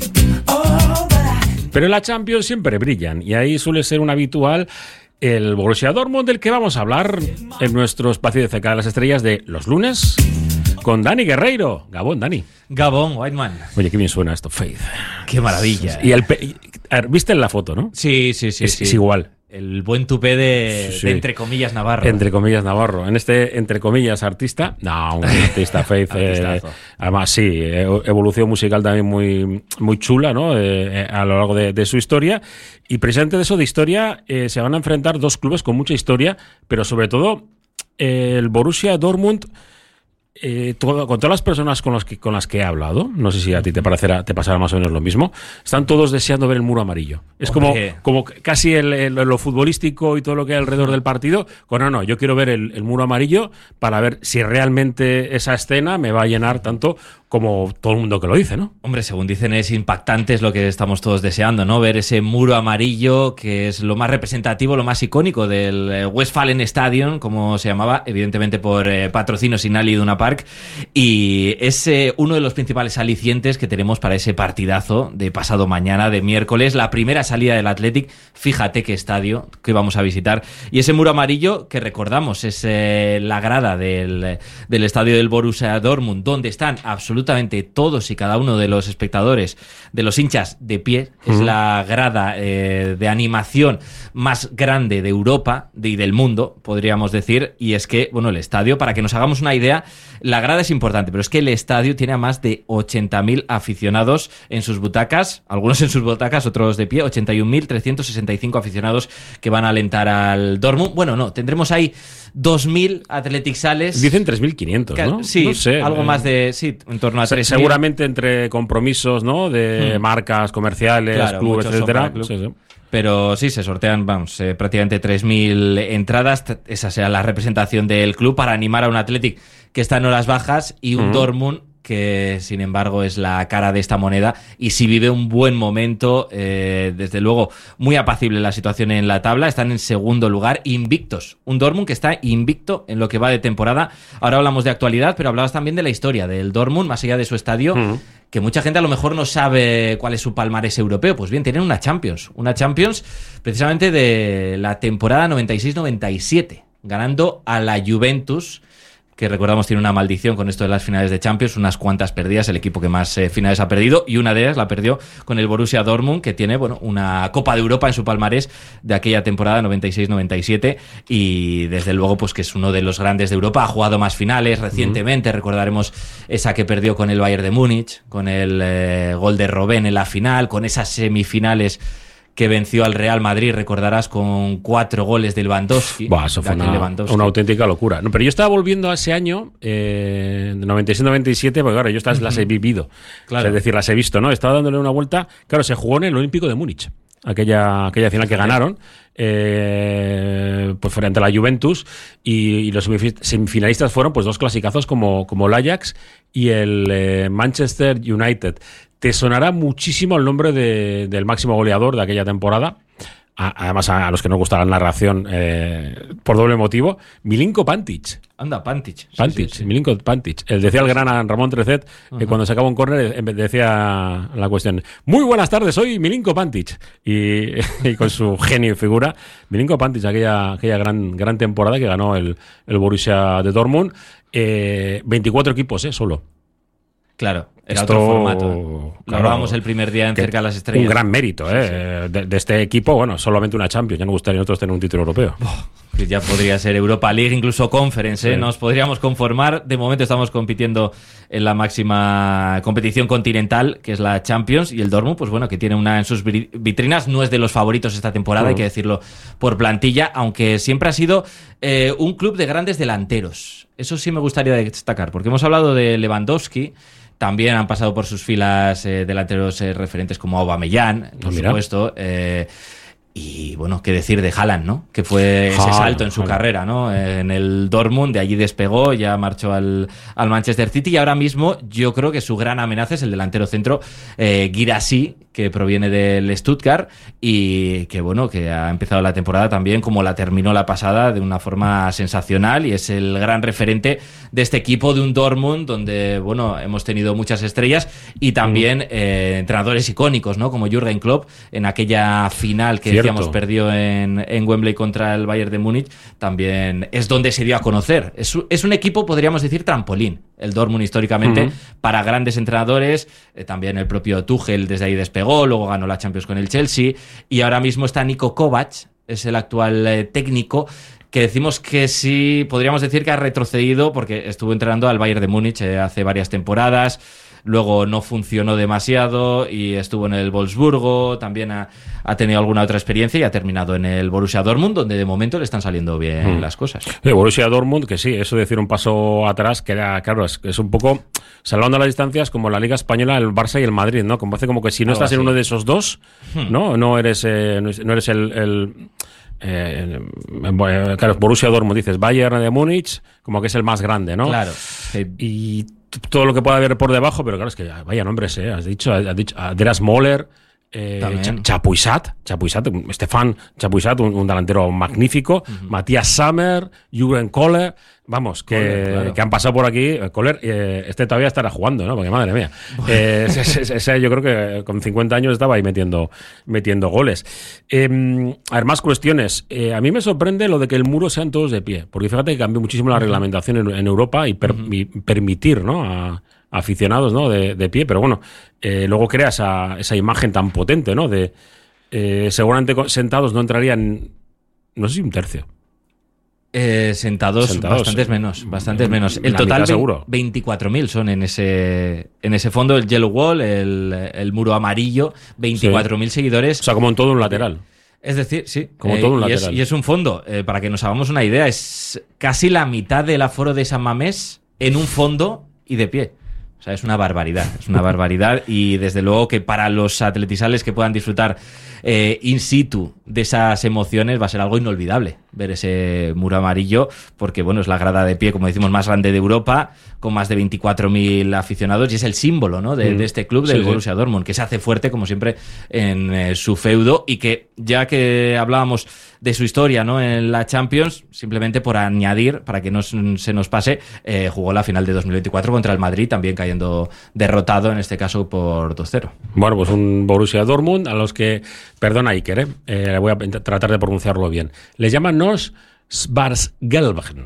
B: Pero en la Champions siempre brillan y ahí suele ser un habitual el Borussia Dortmund, del que vamos a hablar en nuestro espacio de cerca de las estrellas de los lunes con Dani Guerreiro. Gabón, Dani.
M: Gabón, Whiteman.
B: Oye, qué bien suena esto, Faith.
M: Qué maravilla.
B: Y el pe- a ver, ¿viste en la foto, no?
M: Sí, sí, sí.
B: Es,
M: sí.
B: es igual.
M: El buen tupé de,
B: Sí.
M: de entre comillas Navarro.
B: Entre comillas Navarro. En este, entre comillas, artista. No, un artista, Faith. eh, además, sí, eh, evolución musical también muy, muy chula, ¿no? Eh, eh, a lo largo de, de su historia. Y precisamente de eso, de historia, eh, se van a enfrentar dos clubes con mucha historia, pero sobre todo eh, el Borussia Dortmund. Eh, todo, con todas las personas con las que con las que he hablado, no sé si a ti te parecerá, te pasará más o menos lo mismo, están todos deseando ver el muro amarillo. Es como, como casi el, el, lo futbolístico y todo lo que hay alrededor del partido. Con, no, no, yo quiero ver el, el muro amarillo para ver si realmente esa escena me va a llenar tanto como todo el mundo que lo dice, ¿no?
M: Hombre, según dicen, es impactante, es lo que estamos todos deseando, ¿no? Ver ese muro amarillo, que es lo más representativo, lo más icónico del Westfalen Stadion, como se llamaba, evidentemente por eh, patrocinio Signal Iduna Park, y es eh, uno de los principales alicientes que tenemos para ese partidazo de pasado mañana, de miércoles, la primera salida del Athletic. Fíjate qué estadio que vamos a visitar, y ese muro amarillo que recordamos es eh, la grada del, del estadio del Borussia Dortmund, donde están absolutamente todos y cada uno de los espectadores, de los hinchas de pie. Uh-huh. Es la grada eh, de animación más grande de Europa de, y del mundo, podríamos decir, y es que, bueno, el estadio, para que nos hagamos una idea, la grada es importante, pero es que el estadio tiene a más de ochenta mil aficionados en sus butacas, algunos en sus butacas, otros de pie, ochenta y un mil trescientos sesenta y cinco aficionados que van a alentar al Dortmund. Bueno, no, tendremos ahí dos mil Athletic Sales.
B: Dicen tres mil quinientos, ¿no?
M: Sí,
B: no sé,
M: algo
B: eh,
M: más de, sí, en torno a tres mil.
B: Seguramente entre compromisos, ¿no? De
M: hmm.
B: marcas comerciales,
M: claro,
B: clubes, etcétera.
M: Club.
B: Sí, sí.
M: Pero sí, se sortean, vamos, eh, prácticamente tres mil entradas. Esa será la representación del club para animar a un Athletic que está en horas bajas y un uh-huh. Dortmund que, sin embargo, es la cara de esta moneda y sí vive un buen momento. Eh, desde luego, muy apacible la situación en la tabla. Están en segundo lugar, invictos. Un Dortmund que está invicto en lo que va de temporada. Ahora hablamos de actualidad, pero hablabas también de la historia del Dortmund, más allá de su estadio. Uh-huh. Que mucha gente a lo mejor no sabe cuál es su palmarés europeo. Pues bien, tienen una Champions. Una Champions precisamente de la temporada noventa y seis noventa y siete, ganando a la Juventus, que recordamos tiene una maldición con esto de las finales de Champions, unas cuantas perdidas, el equipo que más eh, finales ha perdido, y una de ellas la perdió con el Borussia Dortmund, que tiene, bueno, una Copa de Europa en su palmarés de aquella temporada noventa y seis noventa y siete, y desde luego pues que es uno de los grandes de Europa. Ha jugado más finales recientemente, uh-huh. recordaremos esa que perdió con el Bayern de Múnich, con el eh, gol de Robben en la final, con esas semifinales que venció al Real Madrid, recordarás, con cuatro goles de Lewandowski.
B: Buah, eso fue una, una auténtica locura. No, pero yo estaba volviendo a ese año, eh, noventa y seis noventa y siete, porque claro, yo estas uh-huh. las he vivido. Claro. O sea, es decir, las he visto, ¿no? Estaba dándole una vuelta. Claro, se jugó en el Olímpico de Múnich. Aquella, aquella final que ganaron, eh, pues frente a la Juventus, y, y los semifinalistas fueron pues dos clasicazos como, como el Ajax y el eh, Manchester United. Te sonará muchísimo el nombre de, del máximo goleador de aquella temporada. A, además, a, a los que nos gusta la narración, eh, por doble motivo, Milinko Pantic.
M: Anda, Pantic.
B: Pantic, sí, sí, sí. Milinko Pantic. El decía el gran Ramón Trecet, uh-huh. que cuando sacaba un córner decía la cuestión: muy buenas tardes, soy Milinko Pantic. Y, y con su genio y figura, Milinko Pantic, aquella, aquella gran, gran temporada que ganó el, el Borussia de Dortmund. Eh, veinticuatro equipos, eh, solo.
M: Claro, era
B: Esto,
M: otro formato. Lo claro, hablábamos el primer día en Cerca de las Estrellas.
B: Un gran mérito, ¿eh? Sí, sí. De, de este equipo, bueno, solamente una Champions. Ya nos gustaría a nosotros tener un título europeo.
M: Oh, que ya podría ser Europa League, incluso Conference, ¿eh? Sí. Nos podríamos conformar. De momento estamos compitiendo en la máxima competición continental, que es la Champions, y el Dortmund, pues bueno, que tiene una en sus vitrinas. No es de los favoritos esta temporada, uh-huh. hay que decirlo por plantilla, aunque siempre ha sido eh, un club de grandes delanteros. Eso sí me gustaría destacar, porque hemos hablado de Lewandowski. También han pasado por sus filas eh, delanteros eh, referentes como Aubameyang, por oh, supuesto. Eh, y bueno, qué decir de Haaland, ¿no? Que fue ese Haaland, salto en su Haaland. carrera, ¿no? En el Dortmund, de allí despegó, ya marchó al, al Manchester City, y ahora mismo yo creo que su gran amenaza es el delantero centro eh, Guirassy, que proviene del Stuttgart y que bueno, que ha empezado la temporada también como la terminó la pasada, de una forma sensacional, y es el gran referente de este equipo de un Dortmund donde bueno, hemos tenido muchas estrellas y también eh, entrenadores icónicos, ¿no? Como Jürgen Klopp en aquella final que Cierto. decíamos perdió en, en Wembley contra el Bayern de Múnich, también es donde se dio a conocer. Es, es un equipo, podríamos decir, trampolín, el Dortmund históricamente, uh-huh. para grandes entrenadores, eh, también el propio Tuchel desde ahí despegó, luego ganó la Champions con el Chelsea, y ahora mismo está Niko Kovac, es el actual eh, técnico, que decimos que sí, podríamos decir que ha retrocedido porque estuvo entrenando al Bayern de Múnich eh, hace varias temporadas. Luego no funcionó demasiado y estuvo en el Wolfsburgo, también ha, ha tenido alguna otra experiencia y ha terminado en el Borussia Dortmund, donde de momento le están saliendo bien mm. las cosas.
B: El Borussia Dortmund, que sí, eso de decir un paso atrás, que era, claro, es, es un poco, salvando las distancias, como la Liga Española, el Barça y el Madrid, ¿no? Como hace como que si no Algo estás así. en uno de esos dos, hmm. ¿no? No eres, eh, no eres el... el Eh, eh, claro, Borussia Dortmund, dices Bayern de Múnich, como que es el más grande, ¿no?
M: Claro.
B: Sí. Y todo lo que pueda haber por debajo, pero claro, es que vaya nombres, ¿eh? Has dicho, has dicho Andreas Möller, eh, Chapuisat, Chapuisat, Stefan Chapuisat, un, un delantero magnífico, uh-huh. Matthias Sammer, Jürgen Kohler, vamos, que, Kohler, claro. que han pasado por aquí. Kohler, eh, este todavía estará jugando, ¿no? Porque madre mía. Eh, ese, ese, ese, yo creo que con cincuenta años estaba ahí metiendo, metiendo goles. Eh, a ver, más cuestiones. Eh, a mí me sorprende lo de que el muro sean todos de pie, porque fíjate que cambió muchísimo la reglamentación en, en Europa y, per, uh-huh. y permitir, ¿no? A, aficionados, ¿no? De, de pie, pero bueno, eh, luego crea esa, esa imagen tan potente, ¿no? De eh, seguramente sentados no entrarían, no sé si un tercio.
M: Eh, sentados, sentados, bastantes menos, bastantes menos. El total veinticuatro mil son en ese en ese fondo, el Yellow Wall, el, el muro amarillo, veinticuatro mil sí. seguidores.
B: O sea, como en todo un lateral.
M: Es decir, sí,
B: como
M: eh,
B: todo un
M: y,
B: lateral.
M: Es, y es un fondo, eh, para que nos hagamos una idea, es casi la mitad del aforo de San Mamés en un fondo y de pie. O sea, es una barbaridad, es una barbaridad, y desde luego que para los atletizales que puedan disfrutar eh, in situ de esas emociones va a ser algo inolvidable ver ese muro amarillo, porque bueno, es la grada de pie, como decimos, más grande de Europa, con más de veinticuatro mil aficionados, y es el símbolo, ¿no? de, mm. de este club, del sí, Borussia sí. Dortmund, que se hace fuerte, como siempre, en eh, su feudo, y que ya que hablábamos de su historia, ¿no? En la Champions, simplemente por añadir, para que no se nos pase, eh, jugó la final de dos mil veinticuatro contra el Madrid, también cayendo derrotado, en este caso por dos cero.
B: Bueno, pues un Borussia Dortmund a los que, perdona Iker, eh, eh, voy a tratar de pronunciarlo bien, les llaman Nos Schwarzgelben.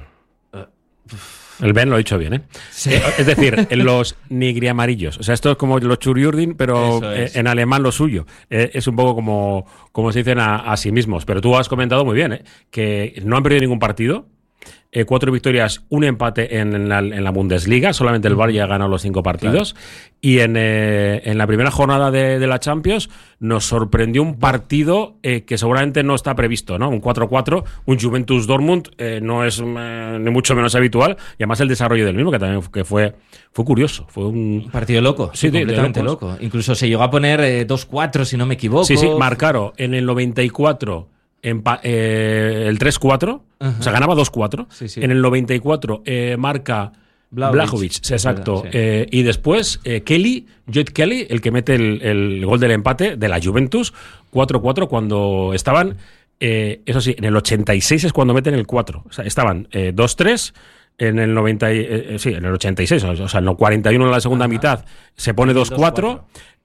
B: El Ben lo he dicho bien, ¿eh?
M: Sí.
B: Es decir, los nigriamarillos. O sea, esto es como los Churiurdin, pero es. en alemán lo suyo. Eh, es un poco como, como se dicen a, a sí mismos. Pero tú has comentado muy bien, ¿eh? Que no han perdido ningún partido. eh, cuatro victorias, un empate en la, en la Bundesliga. Solamente el Bayern ha ganado los cinco partidos. Claro. Y en, eh, en la primera jornada de, de la Champions nos sorprendió un partido eh, que seguramente no está previsto, ¿no? Un cuatro cuatro, un Juventus-Dortmund, eh, no es eh, ni mucho menos habitual. Y además el desarrollo del mismo, que también que fue, fue curioso. Fue un
M: partido loco, sí, sí completamente de loco. Incluso se llegó a poner eh, dos cuatro, si no me equivoco.
B: Sí, sí, marcaron en el noventa y cuatro empa- eh, el tres cuatro, uh-huh. O sea, ganaba dos cuatro. Sí, sí. En el noventa y cuatro eh, marca Blajovic, exacto. Sí. Eh, y después eh, Kelly, Joe Kelly, el que mete el, el gol del empate de la Juventus, cuatro cuatro, cuando estaban, eh, eso sí, en el ochenta y seis es cuando meten el cuatro. O sea, estaban eh, dos tres. En el noventa, eh, sí, en el ochenta y seis, o sea, en el cuarenta y uno en la segunda Ajá. mitad se pone dos cuatro.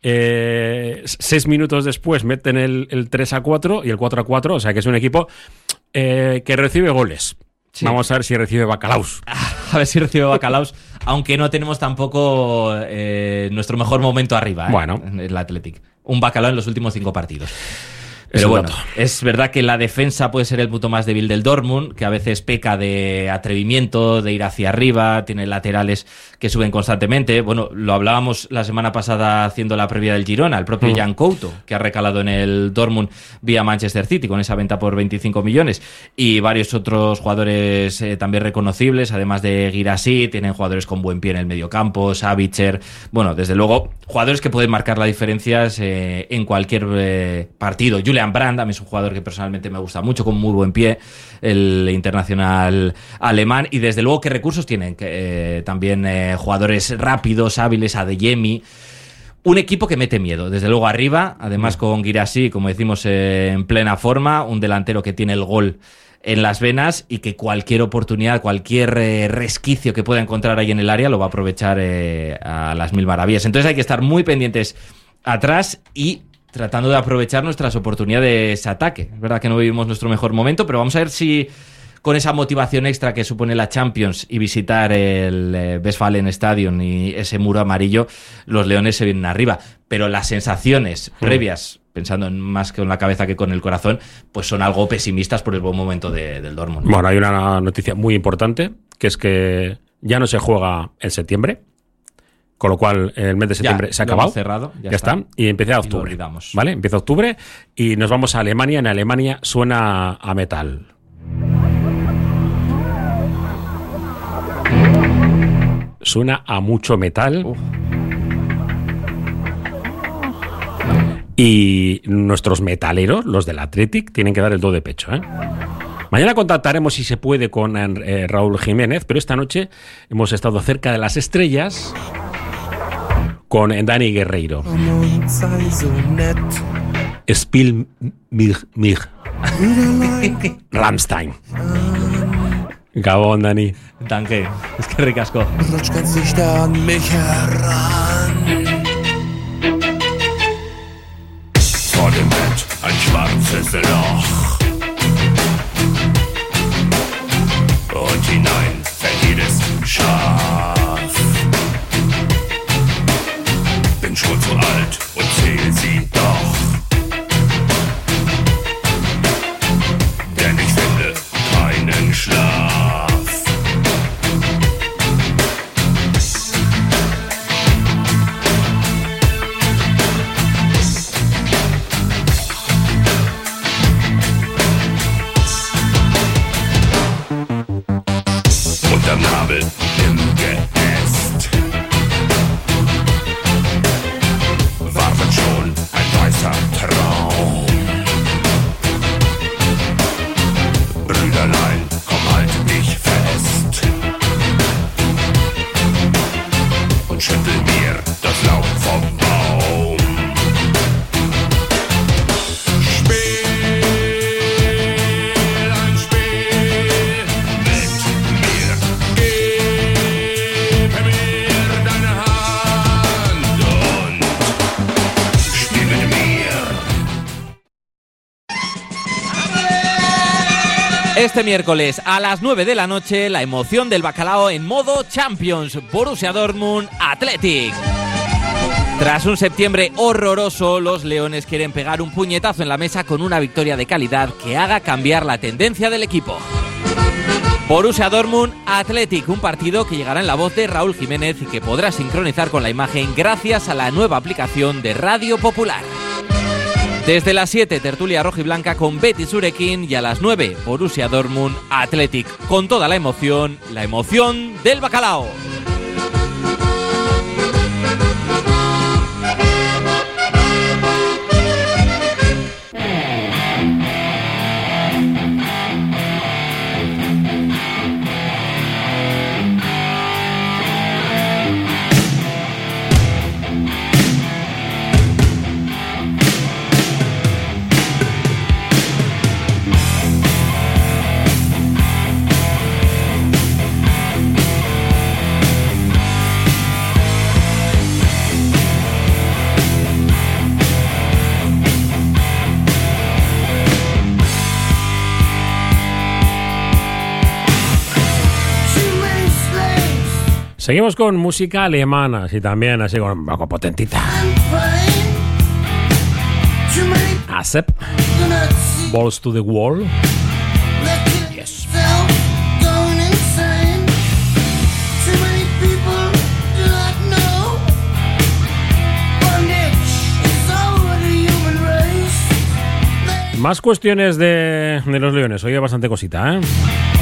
B: Eh, seis minutos después meten el, el tres a cuatro y el cuatro a cuatro, o sea que es un equipo eh, que recibe goles. Sí. Vamos a ver si recibe bacalaos.
M: A ver si recibe bacalaos, aunque no tenemos tampoco eh, nuestro mejor momento arriba, ¿eh?
B: Bueno,
M: en el Athletic. Un bacalao en los últimos cinco partidos. Pero bueno, es verdad que la defensa puede ser el punto más débil del Dortmund, que a veces peca de atrevimiento, de ir hacia arriba, tiene laterales que suben constantemente. Bueno, lo hablábamos la semana pasada haciendo la previa del Girona, el propio mm. Jan Couto, que ha recalado en el Dortmund vía Manchester City con esa venta por veinticinco millones, y varios otros jugadores eh, también reconocibles, además de Guirassy, tienen jugadores con buen pie en el mediocampo, Savitzer, bueno, desde luego, jugadores que pueden marcar las diferencias eh, en cualquier eh, partido. Julian Brandt, a mí es un jugador que personalmente me gusta mucho, con muy buen pie, el internacional alemán, y desde luego qué recursos tienen, que, eh, también eh, jugadores rápidos, hábiles, Adeyemi, un equipo que mete miedo, desde luego arriba, además con Guirassy, como decimos, eh, en plena forma, un delantero que tiene el gol en las venas y que cualquier oportunidad, cualquier eh, resquicio que pueda encontrar ahí en el área lo va a aprovechar eh, a las mil maravillas. Entonces hay que estar muy pendientes atrás y tratando de aprovechar nuestras oportunidades de ataque. Es verdad que no vivimos nuestro mejor momento, pero vamos a ver si con esa motivación extra que supone la Champions y visitar el eh, Westfalen Stadion y ese muro amarillo, los leones se vienen arriba. Pero las sensaciones mm. previas, pensando en más con la cabeza que con el corazón, pues son algo pesimistas por el buen momento de, del Dortmund.
B: Bueno, hay una noticia muy importante, que es que ya no se juega en septiembre. Con lo cual, el mes de septiembre
M: ya,
B: se ha acabado.
M: Cerrado, ya,
B: ya está. está. Y empieza octubre. ¿Vale? Empieza octubre y nos vamos a Alemania. En Alemania suena a metal. Suena a mucho metal. Uf. Y nuestros metaleros, los del Athletic, tienen que dar el do de pecho, ¿eh? Mañana contactaremos, si se puede, con eh, Raúl Jiménez, pero esta noche hemos estado cerca de las estrellas con Dani Guerreiro. Spiel mich, mich. Rammstein. Gabón, Dani.
M: Danke. Es que ricasco.
L: Vor dem Bett ein schwarzes Loch. Und hinein fällt jedes Schaf. Bin schon zu alt und zähl sie doch. Denn ich finde keinen Schlaf. Unterm Nabel im Geäst wartet schon ein weißer Traum. Brüderlein, komm, halt dich fest und schüttel mir das Laub vom Baum.
M: Este miércoles a las nueve de la noche, la emoción del bacalao en modo Champions. Borussia Dortmund Athletic. Tras un septiembre horroroso, los leones quieren pegar un puñetazo en la mesa con una victoria de calidad que haga cambiar la tendencia del equipo. Borussia Dortmund Athletic, un partido que llegará en la voz de Raúl Jiménez y que podrá sincronizar con la imagen gracias a la nueva aplicación de Radio Popular. Desde las siete, tertulia rojiblanca con Betty Surekin, y a las nueve, Borussia Dortmund Athletic, con toda la emoción, la emoción del bacalao.
B: Seguimos con música alemana, y también así con un poco potentita. Asep, Balls to the Wall. Yes. Más cuestiones de, de los Leones, oye, bastante cosita, ¿eh?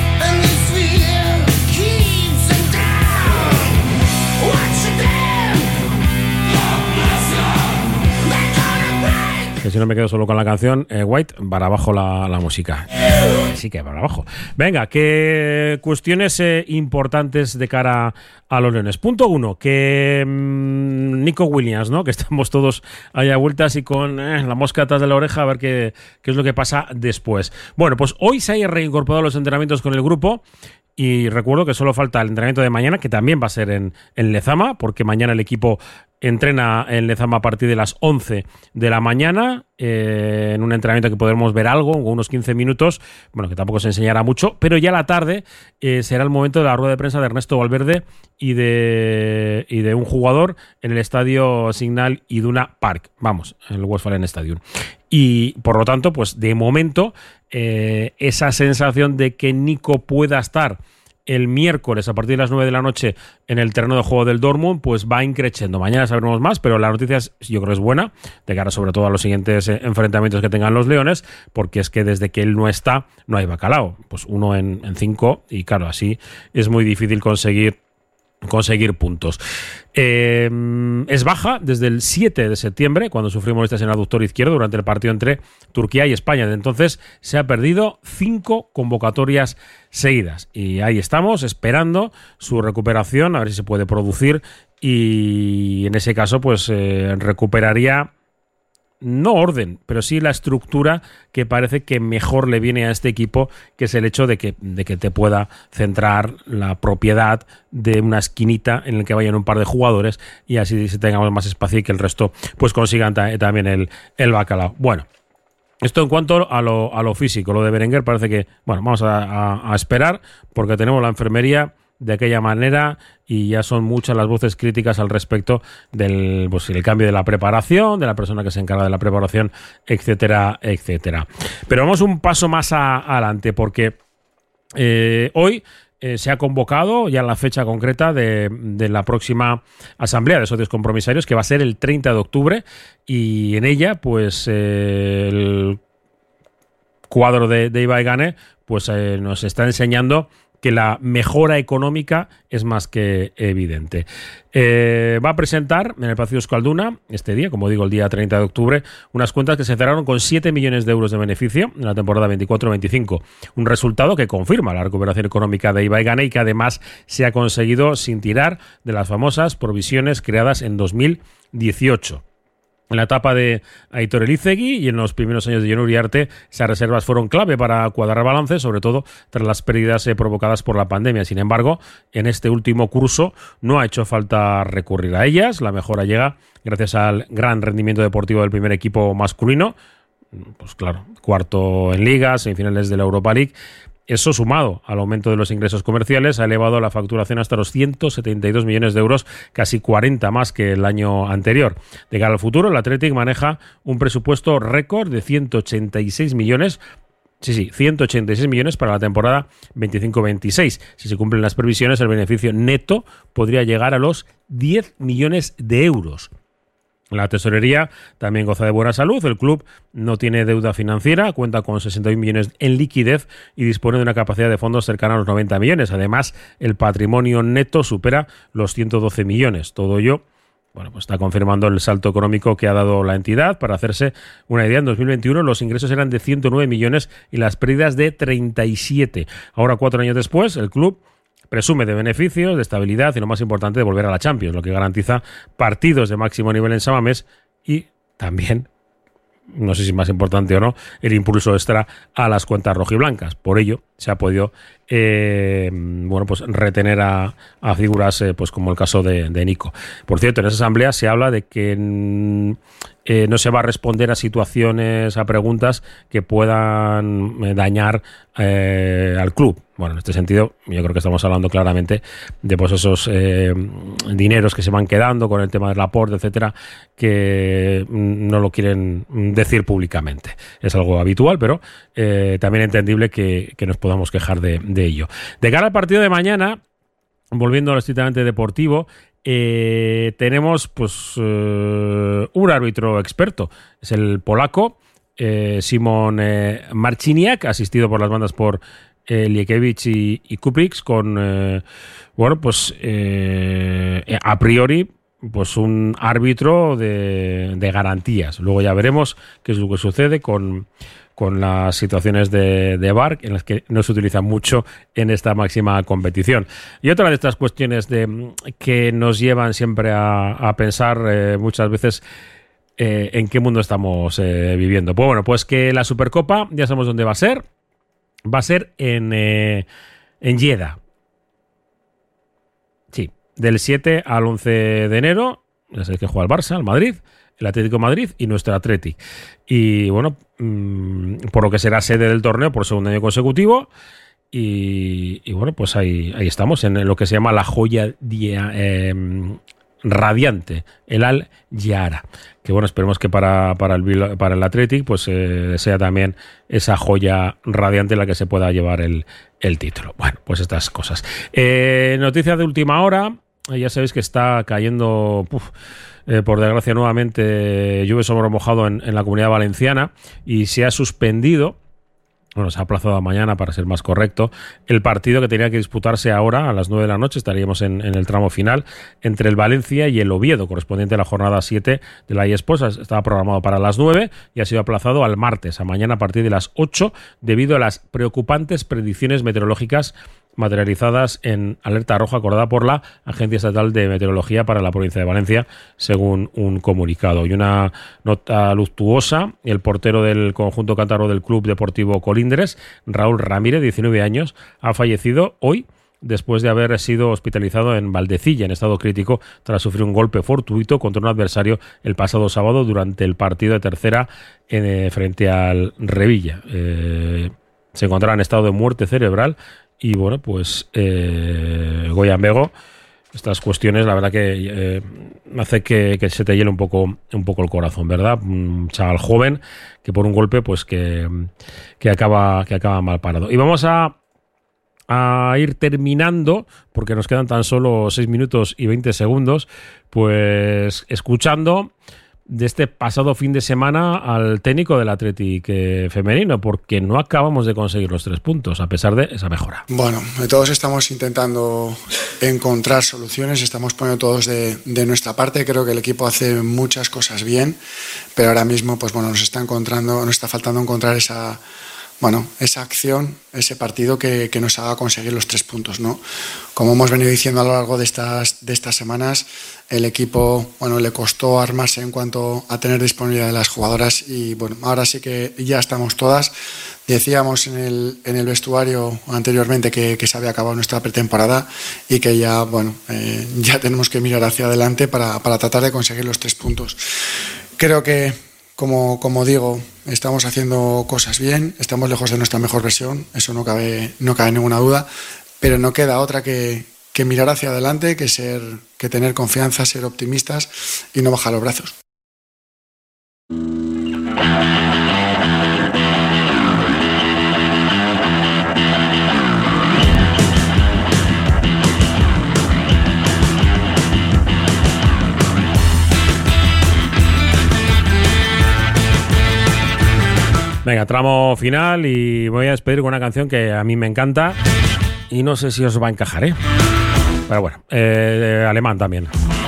B: Que si no me quedo solo con la canción, eh, White, para abajo la, la música. Sí que para abajo. Venga, ¿qué cuestiones eh, importantes de cara a los Leones? Punto uno, que mmm, Nico Williams, ¿no? Que estamos todos allá vueltas y con eh, la mosca atrás de la oreja a ver qué, qué es lo que pasa después. Bueno, pues hoy se ha reincorporado los entrenamientos con el grupo. Y recuerdo que solo falta el entrenamiento de mañana, que también va a ser en, en Lezama, porque mañana el equipo entrena en Lezama a partir de las once de la mañana, eh, en un entrenamiento que podremos ver algo, unos quince minutos, bueno, que tampoco se enseñará mucho, pero ya a la tarde eh, será el momento de la rueda de prensa de Ernesto Valverde y de, y de un jugador en el estadio Signal Iduna Park, vamos, en el Westfalen Stadium. Y por lo tanto, pues de momento, eh, esa sensación de que Nico pueda estar el miércoles a partir de las nueve de la noche en el terreno de juego del Dortmund, pues va increciendo. Mañana sabremos más, pero la noticia es, yo creo es buena, de cara sobre todo a los siguientes enfrentamientos que tengan los Leones, porque es que desde que él no está, no hay bacalao. Pues uno en, en cinco, y claro, así es muy difícil conseguir conseguir puntos. Eh, es baja desde el siete de septiembre, cuando sufrió molestias en el aductor izquierdo durante el partido entre Turquía y España. De entonces se ha perdido cinco convocatorias seguidas. Y ahí estamos, esperando su recuperación, a ver si se puede producir. Y en ese caso, pues eh, recuperaría no orden, pero sí la estructura que parece que mejor le viene a este equipo, que es el hecho de que, de que te pueda centrar la propiedad de una esquinita en la que vayan un par de jugadores y así tengamos más espacio y que el resto pues consigan ta- también el, el bacalao. Bueno, esto en cuanto a lo, a lo físico. Lo de Berenguer parece que, bueno, vamos a, a, a esperar, porque tenemos la enfermería de aquella manera y ya son muchas las voces críticas al respecto del pues, el cambio de la preparación, de la persona que se encarga de la preparación, etcétera, etcétera. Pero vamos un paso más a, adelante, porque eh, hoy eh, se ha convocado ya la fecha concreta de, de la próxima asamblea de socios compromisarios, que va a ser el treinta de octubre, y en ella pues eh, el cuadro de, de Ibai Gane pues eh, nos está enseñando que la mejora económica es más que evidente. Eh, va a presentar en el Palacio Euskalduna este día, como digo, el día treinta de octubre, unas cuentas que se cerraron con siete millones de euros de beneficio en la temporada veinticuatro veinticinco. Un resultado que confirma la recuperación económica de Ibai Gane y que además se ha conseguido sin tirar de las famosas provisiones creadas en dos mil dieciocho. En la etapa de Aitor Elizegui y en los primeros años de Jon Uriarte, esas reservas fueron clave para cuadrar balances, sobre todo tras las pérdidas eh, provocadas por la pandemia. Sin embargo, en este último curso no ha hecho falta recurrir a ellas. La mejora llega gracias al gran rendimiento deportivo del primer equipo masculino. Pues claro, cuarto en Liga, semifinales de la Europa League. Eso, sumado al aumento de los ingresos comerciales, ha elevado la facturación hasta los ciento setenta y dos millones de euros, casi cuarenta más que el año anterior. De cara al futuro, el Athletic maneja un presupuesto récord de ciento ochenta y seis millones Sí, sí, ciento ochenta y seis millones para la temporada veinticinco veintiséis. Si se cumplen las previsiones, el beneficio neto podría llegar a los diez millones de euros. La tesorería también goza de buena salud. El club no tiene deuda financiera, cuenta con sesenta y un millones en liquidez y dispone de una capacidad de fondos cercana a los noventa millones. Además, el patrimonio neto supera los ciento doce millones. Todo ello, bueno, pues está confirmando el salto económico que ha dado la entidad. Para hacerse una idea, en dos mil veintiuno los ingresos eran de ciento nueve millones y las pérdidas de treinta y siete. Ahora, cuatro años después, el club presume de beneficios, de estabilidad y, lo más importante, de volver a la Champions, lo que garantiza partidos de máximo nivel en San Mamés y también, no sé si más importante o no, el impulso extra a las cuentas rojiblancas. Por ello se ha podido eh, bueno, pues retener a, a figuras eh, pues como el caso de, de Nico. Por cierto, en esa asamblea se habla de que eh, no se va a responder a situaciones, a preguntas que puedan eh, dañar eh, al club. Bueno, en este sentido, yo creo que estamos hablando claramente de pues esos eh, dineros que se van quedando con el tema del aporte, etcétera, que no lo quieren decir públicamente. Es algo habitual, pero eh, también entendible que, que nos podamos quejar de, de ello. De cara al partido de mañana, volviendo a lo estrictamente deportivo, eh, tenemos pues eh, un árbitro experto. Es el polaco eh, Szymon eh, Marciniak, asistido por las bandas por Eh, Liekiewicz y, y Kuprix, con eh, bueno pues eh, a priori pues un árbitro de, de garantías. Luego ya veremos qué es lo que sucede con, con las situaciones de, de V A R, en las que no se utiliza mucho en esta máxima competición. Y otra de estas cuestiones de, que nos llevan siempre a, a pensar eh, muchas veces eh, en qué mundo estamos eh, viviendo. Pues bueno, pues que la Supercopa ya sabemos dónde va a ser. Va a ser en, eh, en Jeddah. Sí, del siete al once de enero. Ya sabéis que juega el Barça, el Madrid, el Atlético de Madrid y nuestro Athletic. Y bueno, mmm, por lo que será sede del torneo por segundo año consecutivo. Y, y bueno, pues ahí, ahí estamos, en lo que se llama la joya dia, eh, radiante, el Al Yara. Que bueno, esperemos que para, para el para el Athletic pues eh, sea también esa joya radiante en la que se pueda llevar el, el título. Bueno, pues estas cosas. Eh, noticia de última hora, ya sabéis que está cayendo, puf, eh, por desgracia nuevamente, lluvia sobre mojado en, en la Comunidad Valenciana y se ha suspendido. Bueno, se ha aplazado a mañana, para ser más correcto, el partido que tenía que disputarse ahora a las nueve de la noche. Estaríamos en, en el tramo final entre el Valencia y el Oviedo, correspondiente a la jornada siete de la eSports. Estaba programado para las nueve y ha sido aplazado al martes, a mañana a partir de las ocho, debido a las preocupantes predicciones meteorológicas materializadas en alerta roja acordada por la Agencia Estatal de Meteorología para la provincia de Valencia, según un comunicado. Y una nota luctuosa: el portero del conjunto cántabro del Club Deportivo Colindres, Raúl Ramírez, diecinueve años, ha fallecido hoy después de haber sido hospitalizado en Valdecilla en estado crítico tras sufrir un golpe fortuito contra un adversario el pasado sábado durante el partido de tercera eh, frente al Revilla. Eh, se encontraba en estado de muerte cerebral. Y bueno, pues eh, Goyan Bego, estas cuestiones, la verdad que eh, hace que, que se te hiele un poco, un poco el corazón, ¿verdad? Un chaval joven que por un golpe, pues que, que acaba, que acaba mal parado. Y vamos a, a ir terminando, porque nos quedan tan solo seis minutos y veinte segundos, pues escuchando de este pasado fin de semana al técnico del Athletic eh, femenino, porque no acabamos de conseguir los tres puntos, a pesar de esa mejora.
N: Bueno, todos estamos intentando encontrar soluciones, estamos poniendo todos de, de nuestra parte. Creo que el equipo hace muchas cosas bien, pero ahora mismo pues bueno, nos está encontrando, nos está faltando encontrar esa, bueno, esa acción, ese partido que, que nos haga conseguir los tres puntos, ¿no? Como hemos venido diciendo a lo largo de estas, de estas semanas, el equipo, bueno, le costó armarse en cuanto a tener disponibilidad de las jugadoras y bueno, ahora sí que ya estamos todas. Decíamos en el, en el vestuario anteriormente que, que se había acabado nuestra pretemporada y que ya, bueno, eh, ya tenemos que mirar hacia adelante para, para tratar de conseguir los tres puntos. Creo que, como, como digo, estamos haciendo cosas bien, estamos lejos de nuestra mejor versión, eso no cabe, no cabe ninguna duda, pero no queda otra que, que mirar hacia adelante, que, ser, que tener confianza, ser optimistas y no bajar los brazos.
B: tramo final y me voy a despedir con una canción que a mí me encanta y no sé si os va a encajar, ¿eh? Pero bueno, eh, alemán también.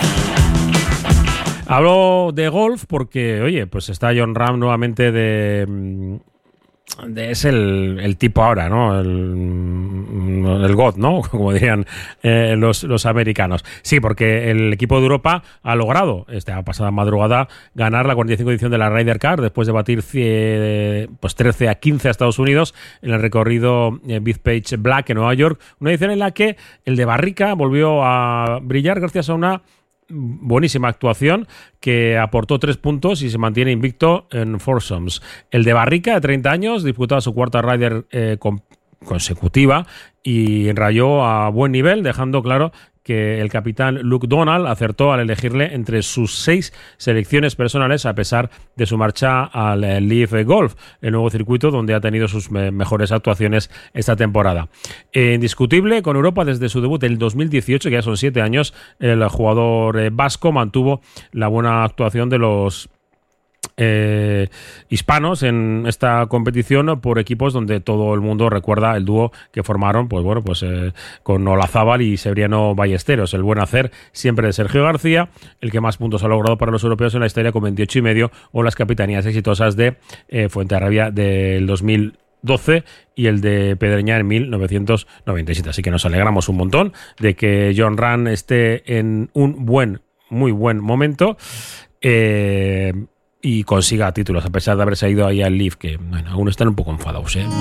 B: Hablo de golf porque, oye, pues está Jon Rahm nuevamente de... de es el, el tipo ahora, ¿no? El, el God, ¿no? Como dirían eh, los, los americanos. Sí, porque el equipo de Europa ha logrado, esta pasada madrugada, ganar la cuarenta y cinco edición de la Ryder Cup después de batir eh, pues trece a quince a Estados Unidos en el recorrido eh, Bethpage Black en Nueva York. Una edición en la que el de Barrica volvió a brillar gracias a una buenísima actuación que aportó tres puntos y se mantiene invicto en foursomes. El de Barrica, de treinta años, disputaba su cuarta Ryder eh, con, consecutiva y enrayó a buen nivel, dejando claro que el capitán Luke Donald acertó al elegirle entre sus seis selecciones personales a pesar de su marcha al Live Golf, el nuevo circuito donde ha tenido sus me- mejores actuaciones esta temporada. Eh, indiscutible, con Europa desde su debut en el dos mil dieciocho, que ya son siete años, el jugador eh, vasco mantuvo la buena actuación de los Eh, hispanos en esta competición por equipos donde todo el mundo recuerda el dúo que formaron, pues bueno, pues eh, con Olazábal y Severiano Ballesteros, el buen hacer siempre de Sergio García, el que más puntos ha logrado para los europeos en la historia con veintiocho y medio, o las capitanías exitosas de eh, Fuenterrabía del dos mil doce y el de Pedreña en mil novecientos noventa y siete. Así que nos alegramos un montón de que Jon Rahm esté en un buen, muy buen momento. Eh, y consiga títulos, a pesar de haberse ido ahí al Live, que bueno, aún están un poco enfadados, ¿eh?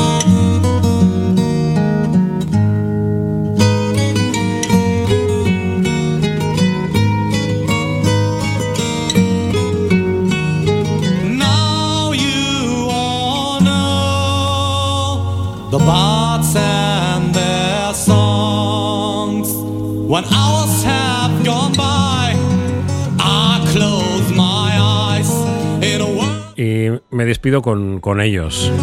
O: Now you all know the bards and their songs. When hours have gone by, I close my
B: y me despido con, con ellos.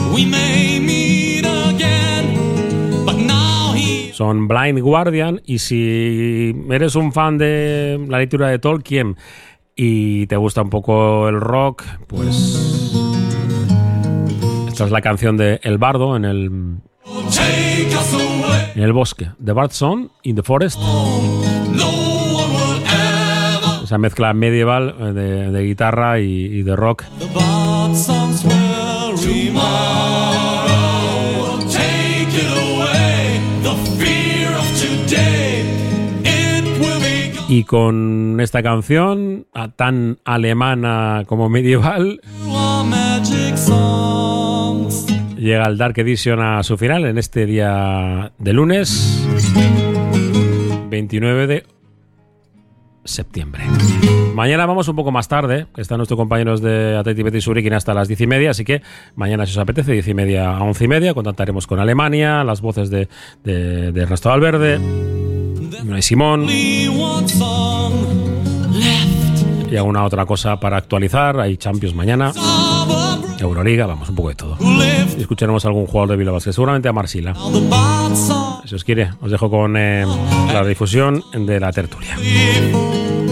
B: Son Blind Guardian, y si eres un fan de la lectura de Tolkien y te gusta un poco el rock, pues esta es la canción de El Bardo en el, en el bosque. The Bard Song in the Forest. Esa mezcla medieval de, de guitarra y, y de rock. Y con esta canción, tan alemana como medieval, llega el Dark Edition a su final en este día de lunes veintinueve de septiembre. Mañana vamos un poco más tarde, que están nuestros compañeros de Athletic Betis Zurich hasta las diez y media, así que mañana, si os apetece, diez y media a once y media, contactaremos con Alemania, las voces de, de, de Ernesto Valverde, Unai Simón y alguna otra cosa para actualizar. Hay Champions mañana, Euroliga, vamos, un poco de todo. Y escucharemos a algún jugador de Bilbao Basket, seguramente a Marsila. Si os quiere, os dejo con eh, la difusión de la tertulia.